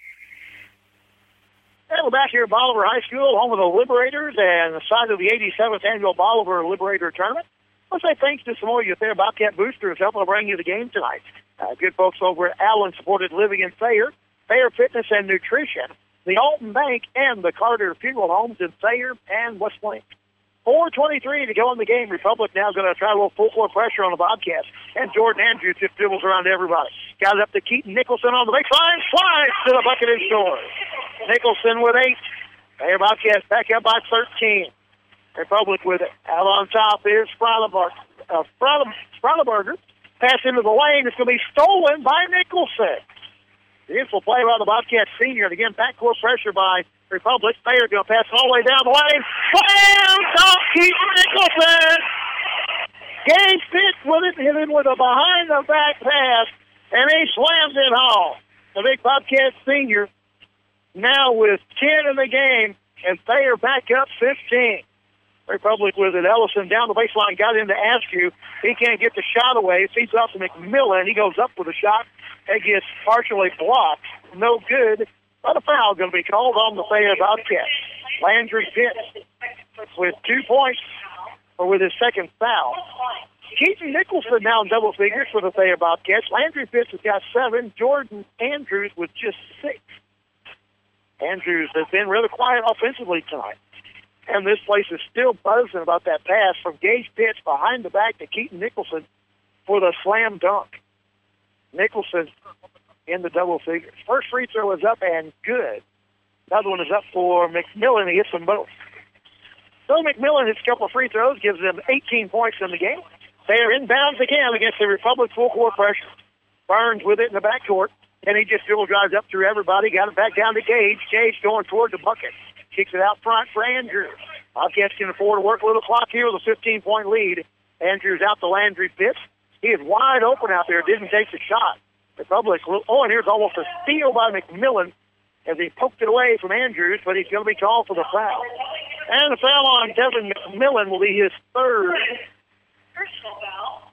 And we're back here at Bolivar High School, home of the Liberators and the site of the eighty-seventh Annual Bolivar Liberator Tournament. I'll say thanks to some more of you there, Bobcat Boosters, helping to bring you the game tonight. Uh, good folks over at Allen Supported Living in Thayer, Thayer Fitness and Nutrition, the Alton Bank, and the Carter Funeral Homes in Thayer and West Plains. four twenty-three to go in the game. Republic now going to try a little full-court pressure on the Bobcats. And Jordan Andrews just dribbles around everybody. Got it up to Keaton Nicholson on the baseline. Slides to the bucket and scores. Nicholson with eight. Thayer Bobcats back up by thirteen. Republic with it. Out on top is Freiberger. Uh, Freiberger. Pass into the lane. It's going to be stolen by Nicholson. Beautiful play by the Bobcats senior. And again, backcourt pressure by Republic. Thayer going to pass all the way down the lane. Slam! Top Keaton Nicholson! Gage Pitts with it, hit him with a behind-the-back pass, and he slams it home. The big Bobcat senior now with ten in the game, and Thayer back up fifteen. Republic with it. Ellison down the baseline, got into Askew. He can't get the shot away. Feeds off to McMillan. He goes up with a shot. It gets partially blocked. No good. But a foul going to be called on the Thayer Bobcats. Landry Pitts with two points, or with his second foul. Keaton Nicholson now in double figures for the Thayer Bobcats. Landry Pitts has got seven. Jordan Andrews with just six. Andrews has been really quiet offensively tonight. And this place is still buzzing about that pass from Gage Pitts behind the back to Keaton Nicholson for the slam dunk. Nicholson in the double figures. First free throw is up and good. Another one is up for McMillan. He hits them both. So McMillan hits a couple of free throws, gives them eighteen points in the game. They're inbounds again against the Republic full court pressure. Burns with it in the backcourt, and he just dribble drives up through everybody, got it back down to Gage. Gage going toward the bucket. Kicks it out front for Andrews. Bobcats can afford to work a little clock here with a fifteen-point lead. Andrews out to Landry Pitts. He is wide open out there, didn't take the shot. Republic, oh, and here's almost a steal by McMillan as he poked it away from Andrews, but he's going to be called for the foul. And the foul on Devin McMillan will be his third. Personal foul.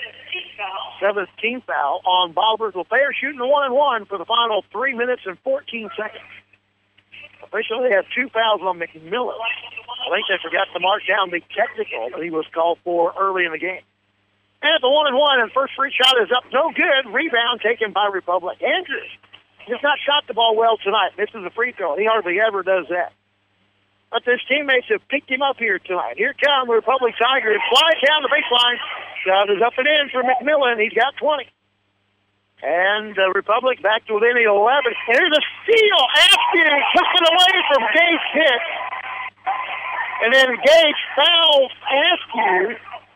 seventeenth foul on Bolivar. So they're shooting the one and one for the final three minutes and fourteen seconds. Officially, they have two fouls on McMillan. I think they forgot to mark down the technical that he was called for early in the game. And at the one and one, and first free shot is up, no good. Rebound taken by Republic. Andrews has not shot the ball well tonight. Misses a free throw. He hardly ever does that. But his teammates have picked him up here tonight. Here come the Republic Tigers. Flies down the baseline. Shot is up and in for McMillan. He's got twenty. And the uh, Republic back to within eleven. And here's a steal. Askew took it away from Gage Pitts. And then Gage fouls Askew.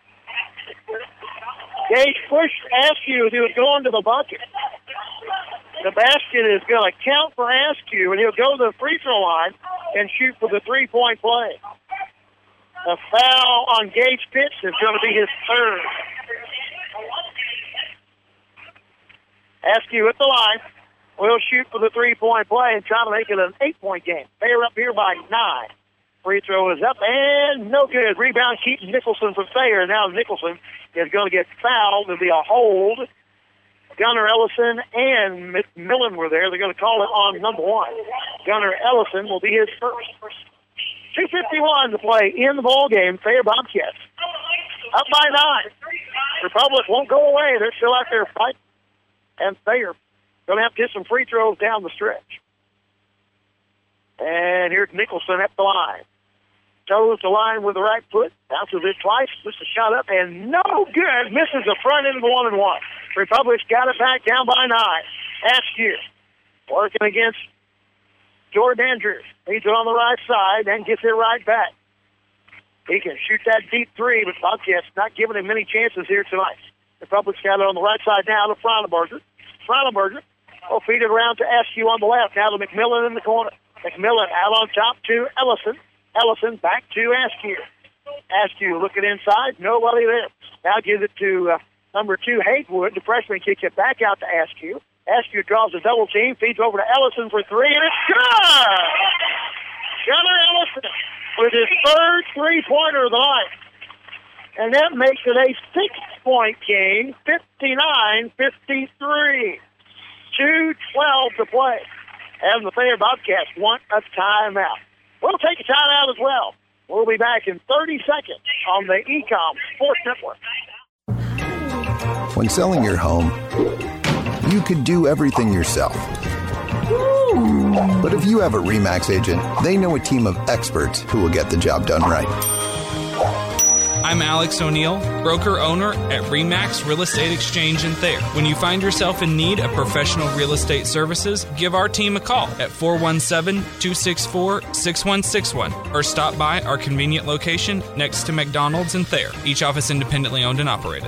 Gage pushed Askew as he was going to the bucket. The basket is going to count for Askew, and he'll go to the free throw line and shoot for the three-point play. The foul on Gage Pitts is going to be his third. Askew at the line will shoot for the three-point play and try to make it an eight-point game. They're up here by nine. Free throw is up and no good. Rebound Keaton Nicholson from Thayer. Now Nicholson is going to get fouled. There'll be a hold. Gunnar Ellison and McMillan were there. They're going to call it on number one. Gunnar Ellison will be his first. two fifty-one to play in the ball game. Thayer Bobcats up by nine. Republic won't go away. They're still out there fighting. And Thayer going to have to get some free throws down the stretch. And here's Nicholson at the line. Toes the line with the right foot. Bounces it twice. Puts the shot up. And no good. Misses the front end of the one and one. Republic's got it back down by nine. Askew working against Jordan Andrews. Leads it on the right side and gets it right back. He can shoot that deep three, but Bobcats not giving him many chances here tonight. Republic's got it on the right side now to Fronenberger. Fronenberger will feed it around to Askew on the left. Now to McMillan in the corner. McMillan out on top to Ellison. Ellison back to Askew. Askew looking inside. Nobody there. Now gives it to uh, number two, Haywood. The freshman kicks it back out to Askew. Askew draws a double team, feeds over to Ellison for three, and it's good! Gunnar Ellison with his third three-pointer of the night. And that makes it a six-point game, fifty-nine fifty-three. two twelve to play. And the Thayer Bobcats want a timeout. We'll take a timeout as well. We'll be back in thirty seconds on the E C O M Sports Network. When selling your home, you could do everything yourself. But if you have a RE/MAX agent, they know a team of experts who will get the job done right. I'm Alex O'Neill, broker-owner at RE/MAX Real Estate Exchange in Thayer. When you find yourself in need of professional real estate services, give our team a call at four one seven, two six four, six one six one or stop by our convenient location next to McDonald's in Thayer, each office independently owned and operated.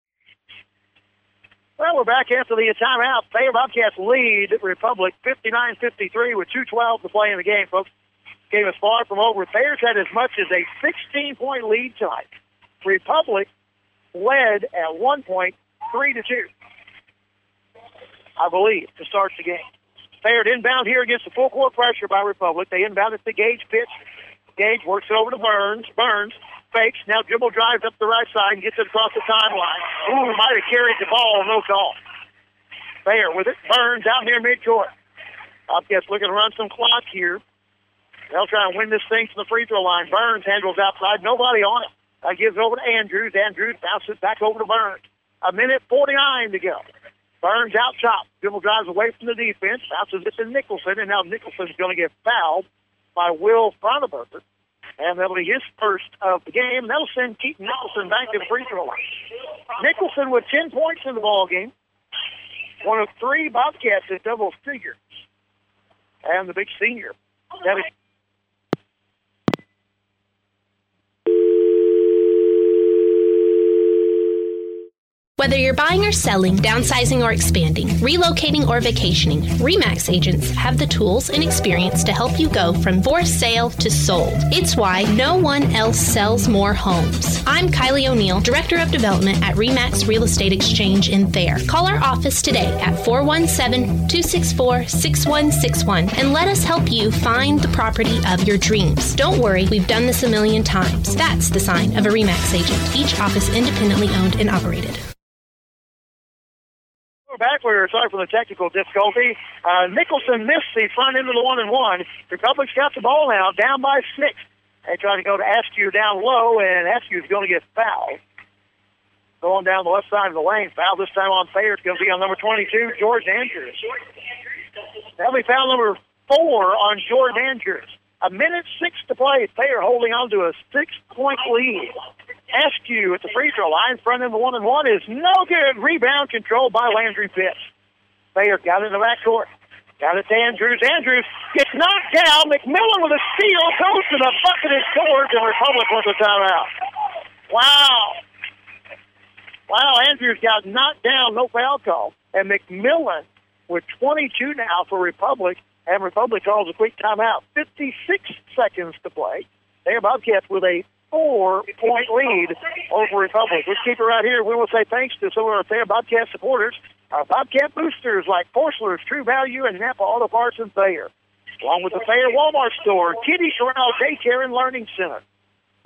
Well, we're back after the timeout. Thayer Bobcats lead Republic fifty-nine fifty-three with two twelve to play in the game, folks. Game is far from over. Thayer's had as much as a sixteen-point lead tonight. Republic led at one point, three to two, I believe, to start the game. Thayer inbound here against the full court pressure by Republic. They inbound at the Gage pitch. Gage works it over to Burns. Burns fakes. Now dribble drives up the right side and gets it across the timeline. Ooh, might have carried the ball. No call. Thayer with it. Burns out near midcourt. Bobcats looking to run some clock here. They'll try and win this thing from the free throw line. Burns handles outside. Nobody on it. Uh, gives it over to Andrews. Andrews bounces back over to Burns. A minute forty-nine to go. Burns out top. Dribble drives away from the defense. Bounces it to Nicholson. And now Nicholson's going to get fouled by Will Fronenberger. And that'll be his first of the game. And that'll send Keaton Nicholson back to the free throw line. Nicholson with ten points in the ball game. One of three Bobcats at double figures. And the big senior. That is Whether you're buying or selling, downsizing or expanding, relocating or vacationing, RE/MAX agents have the tools and experience to help you go from for sale to sold. It's why no one else sells more homes. I'm Kylie O'Neill, Director of Development at RE/MAX Real Estate Exchange in Thayer. Call our office today at four one seven, two six four, six one six one and let us help you find the property of your dreams. Don't worry, we've done this a million times. That's the sign of a RE/MAX agent, each office independently owned and operated. Back, we were sorry for the technical difficulty. Uh, Nicholson missed the front end of the one and one. Republic's got the ball now, down by six. They try to go to Askew down low, and Askew's going to get fouled. Going down the left side of the lane. Foul this time on Thayer. It's going to be on number twenty-two, George Andrews. That'll be foul number four on George Andrews. A minute six to play. Thayer holding on to a six-point lead. Askew at the free throw line, front end of the one and one is no good. Rebound controlled by Landry Pitts. Thayer got it in the backcourt. Got it to Andrews. Andrews gets knocked down. McMillan with a steal goes to the bucket and scores, and Republic wants a timeout. Wow. Wow, Andrews got knocked down, no foul call. And McMillan with twenty-two now for Republic, and Republic calls a quick timeout. fifty-six seconds to play. Thayer Bobcats with a four-point lead over Republic. Let's keep it right here. We will say thanks to some of our Thayer Bobcat supporters, our Bobcat boosters like Forsler's True Value and Napa Auto Parts in Thayer, along with the Thayer Walmart store, Kitty Corral Daycare and Learning Center,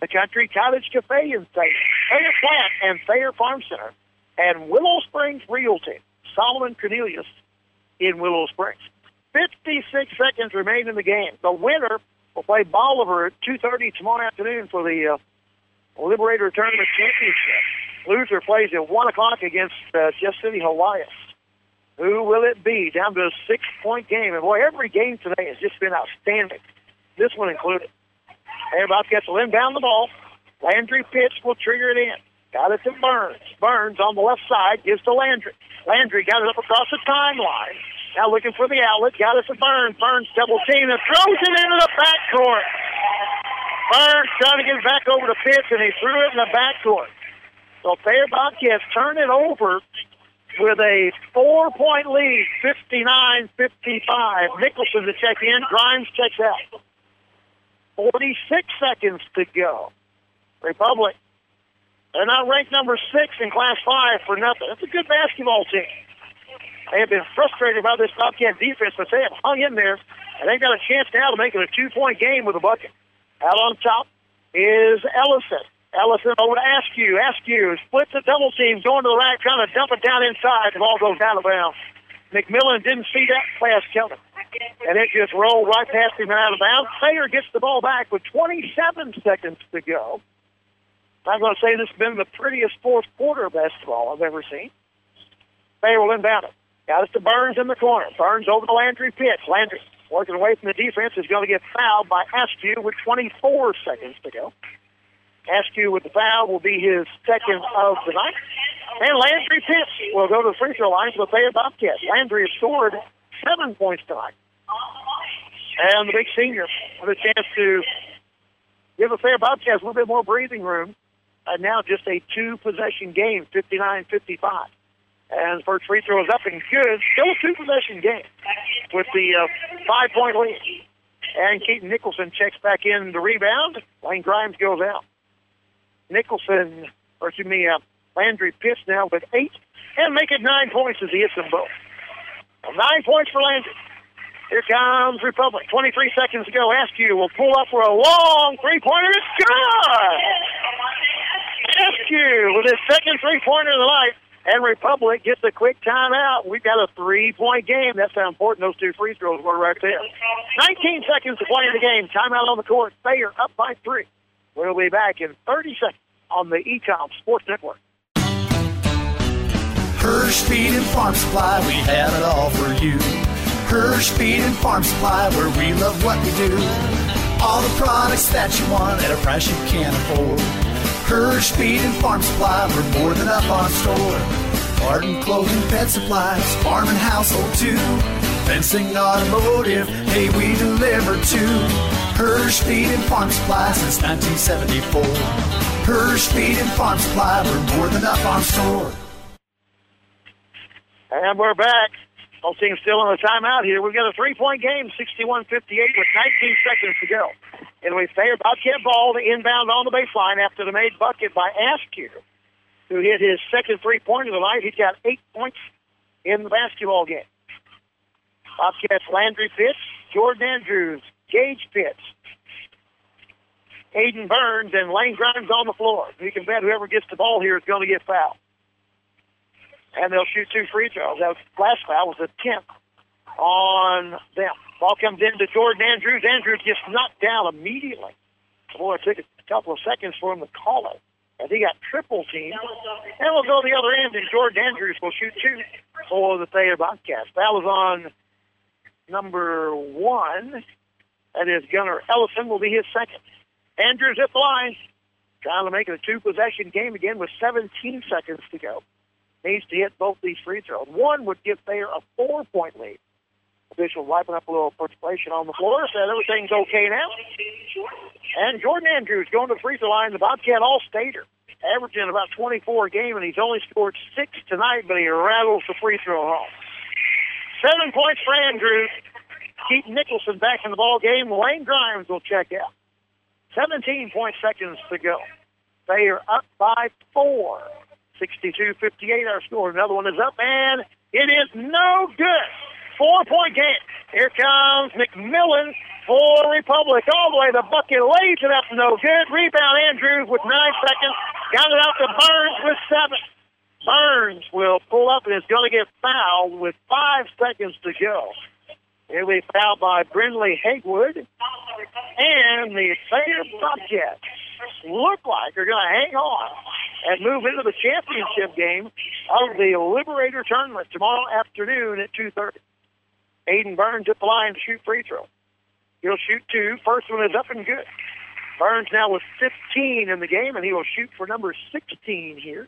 the Country Cottage Cafe in Thayer, Thayer Plant and Thayer Farm Center, and Willow Springs Realty, Solomon Cornelius in Willow Springs. fifty-six seconds remain in the game. The winner will play Bolivar at two thirty tomorrow afternoon for the uh, Liberator Tournament Championship. Loser plays at one o'clock against uh, Jeff City Helias. Who will it be? Down to a six-point game. And, boy, every game today has just been outstanding, this one included. Thayer Bobcats will inbound the ball. Landry Pitts will trigger it in. Got it to Burns. Burns on the left side gives to Landry. Landry got it up across the timeline. Now looking for the outlet. Got it to Burns. Burns double team and throws it into the backcourt. Burns trying to get it back over to Pitts, and he threw it in the backcourt. So Thayer Bobcats turn it over with a four-point lead, fifty-nine fifty-five. Nicholson to check in. Grimes checks out. forty-six seconds to go. Republic, they're now ranked number six in Class five for nothing. It's a good basketball team. They have been frustrated by this Bobcat defense, but they have hung in there, and they've got a chance now to make it a two-point game with a bucket. Out on top is Ellison. Ellison over to Askew. Askew splits the double team, going to the rack, trying to dump it down inside. The ball goes out of bounds. McMillan didn't see that pass coming, and it just rolled right past him and out of bounds. Thayer gets the ball back with twenty-seven seconds to go. I'm going to say this has been the prettiest fourth quarter of basketball I've ever seen. Thayer will inbound it. Got it to Burns in the corner. Burns over to Landry Pitts. Landry working away from the defense is going to get fouled by Askew with twenty-four seconds to go. Askew with the foul will be his second of the night. And Landry Pitts will go to the free throw line for the Thayer Bobcats. Landry has scored seven points tonight. And the big senior with a chance to give the Thayer Bobcats a little bit more breathing room. And now just a two-possession game, fifty-nine fifty-five. And the first free throw is up and good. Still a two-possession game with the uh, five-point lead. And Keaton Nicholson checks back in the rebound. Lane Grimes goes out. Nicholson, or excuse me, uh, Landry Pitts now with eight, and make it nine points as he hits them both. Well, nine points for Landry. Here comes Republic. twenty-three seconds to go. Askew will pull up for a long three-pointer. It's good! Askew with his second three-pointer of the night, and Republic gets a quick timeout. We've got a three-point game. That's how important those two free throws were right there. nineteen seconds to play in the game. Timeout on the court. Thayer up by three. We'll be back in thirty seconds on the E C O M Sports Network. Hirsch Feed and Farm Supply, we have it all for you. Hirsch Feed and Farm Supply, where we love what we do. All the products that you want at a price you can't afford. Hirsch Feed and Farm Supply, we're more than up on store. Garden, clothing, pet supplies, farm and household too. Fencing, automotive, hey, we deliver too. Hirsch Feed and Farm Supply since nineteen seventy-four. Hirsch Feed and Farm Supply, we're more than up on store. And we're back. Both teams still in the timeout here. We've got a three-point game, sixty-one fifty-eight with nineteen seconds to go. And we Thayer Bobcat ball to inbound on the baseline after the made bucket by Askew, who hit his second three-pointer of the night. He's got eight points in the basketball game. Bobcats Landry Pitts, Jordan Andrews, Gage Pitts, Aiden Burns, and Lane Grimes on the floor. You can bet whoever gets the ball here is going to get fouled. And they'll shoot two free throws. That last foul was the tenth on them. Ball comes in to Jordan Andrews. Andrews gets knocked down immediately. Boy, it took a couple of seconds for him to call it. And he got triple teamed. And we'll go to the other end, and Jordan Andrews will shoot two for the Thayer Bobcats. That was on number one. That is Gunnar Ellison will be his second. Andrews at the line, trying to make it a two-possession game again with seventeen seconds to go. Needs to hit both these free throws. One would give Thayer a four-point lead. Official wiping up a little perspiration on the floor, said everything's okay now. And Jordan Andrews going to the free throw line, the Bobcat All-Stater, averaging about twenty-four a game, and he's only scored six tonight, but he rattles the free throw home. Seven points for Andrews. Keaton Nicholson back in the ball game. Lane Grimes will check out. seventeen point seconds to go. Thayer up by four. sixty-two fifty-eight our score. Another one is up, and it is no good. Four-point game. Here comes McMillan for Republic. All the way to Bucket, lays it up, no good. Rebound, Andrews with nine seconds. Got it out to Burns with seven. Burns will pull up and is going to get fouled with five seconds to go. He'll be fouled by Brindley Haywood. And the Thayer Bobcats look like they're going to hang on and move into the championship game of the Liberator Tournament tomorrow afternoon at two thirty. Aiden Burns at the line to shoot free throw. He'll shoot two. First one is up and good. Burns now with fifteen in the game, and he will shoot for number sixteen here.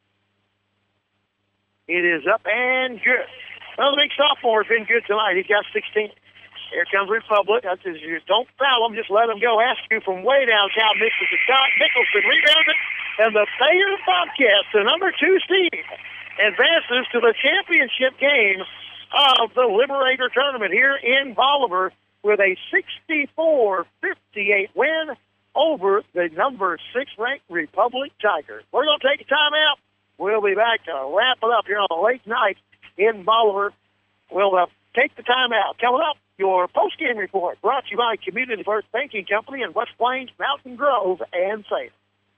It is up and good. Well, the big sophomore has been good tonight. He's got sixteen. Here comes Republic. That says, you don't foul him, just let him go. Askew from way downtown misses the shot. Nicholson rebounds it. And the Thayer Bobcats, the number two seed, advances to the championship game of the Liberator Tournament here in Bolivar with a sixty-four fifty-eight win over the number six-ranked Republic Tigers. We're going to take a timeout. We'll be back to wrap it up here on a late night in Bolivar. We'll uh, take the timeout. Coming up, your post-game report brought to you by Community First Banking Company in West Plains, Mountain Grove, and Salem.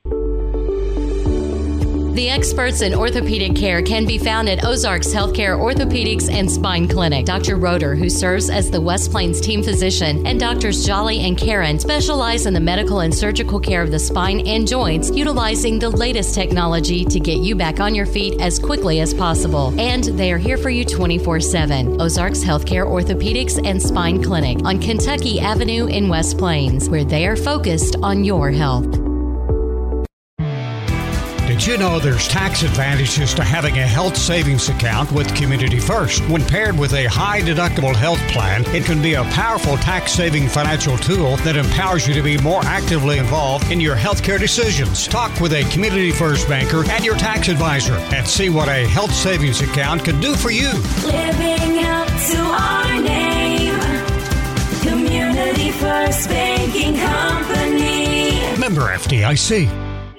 The experts in orthopedic care can be found at Ozarks Healthcare Orthopedics and Spine Clinic. Doctor Roeder, who serves as the West Plains team physician, and Doctors Jolly and Karen specialize in the medical and surgical care of the spine and joints, utilizing the latest technology to get you back on your feet as quickly as possible. And they are here for you twenty-four seven. Ozarks Healthcare Orthopedics and Spine Clinic on Kentucky Avenue in West Plains, where they are focused on your health. Did you know there's tax advantages to having a health savings account with Community First? When paired with a high-deductible health plan, it can be a powerful tax-saving financial tool that empowers you to be more actively involved in your healthcare decisions. Talk with a Community First banker and your tax advisor and see what a health savings account can do for you. Living up to our name, Community First Banking Company. Member F D I C.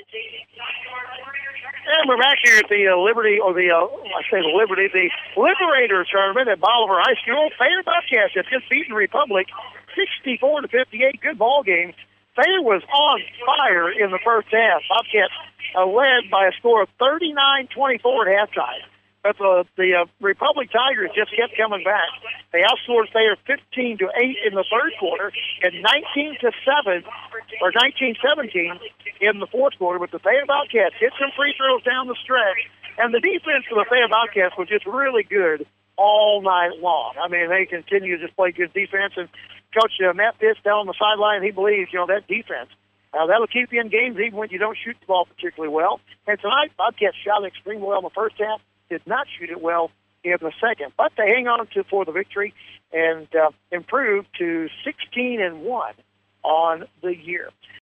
And we're back here at the uh, Liberty, or the, uh, I say the Liberty, the Liberator Tournament at Bolivar High School. Thayer Bobcats have just beaten Republic sixty-four to fifty-eight. Good ball game. Thayer was on fire in the first half. Bobcats uh, led by a score of thirty-nine twenty-four at halftime. But the, the uh, Republic Tigers just kept coming back. They outscored Thayer fifteen to eight in the third quarter and nineteen to seven, or nineteen seventeen in the fourth quarter. But the Thayer Bobcats hit some free throws down the stretch, and the defense for the Thayer Bobcats was just really good all night long. I mean, they continue to just play good defense. And Coach uh, Matt Pitts down on the sideline, he believes, you know, that defense, uh, that'll keep you in games even when you don't shoot the ball particularly well. And tonight, Bobcats shot extremely well in the first half, did not shoot it well in the second. But they hang on to for the victory and uh, improve to sixteen and one on the year.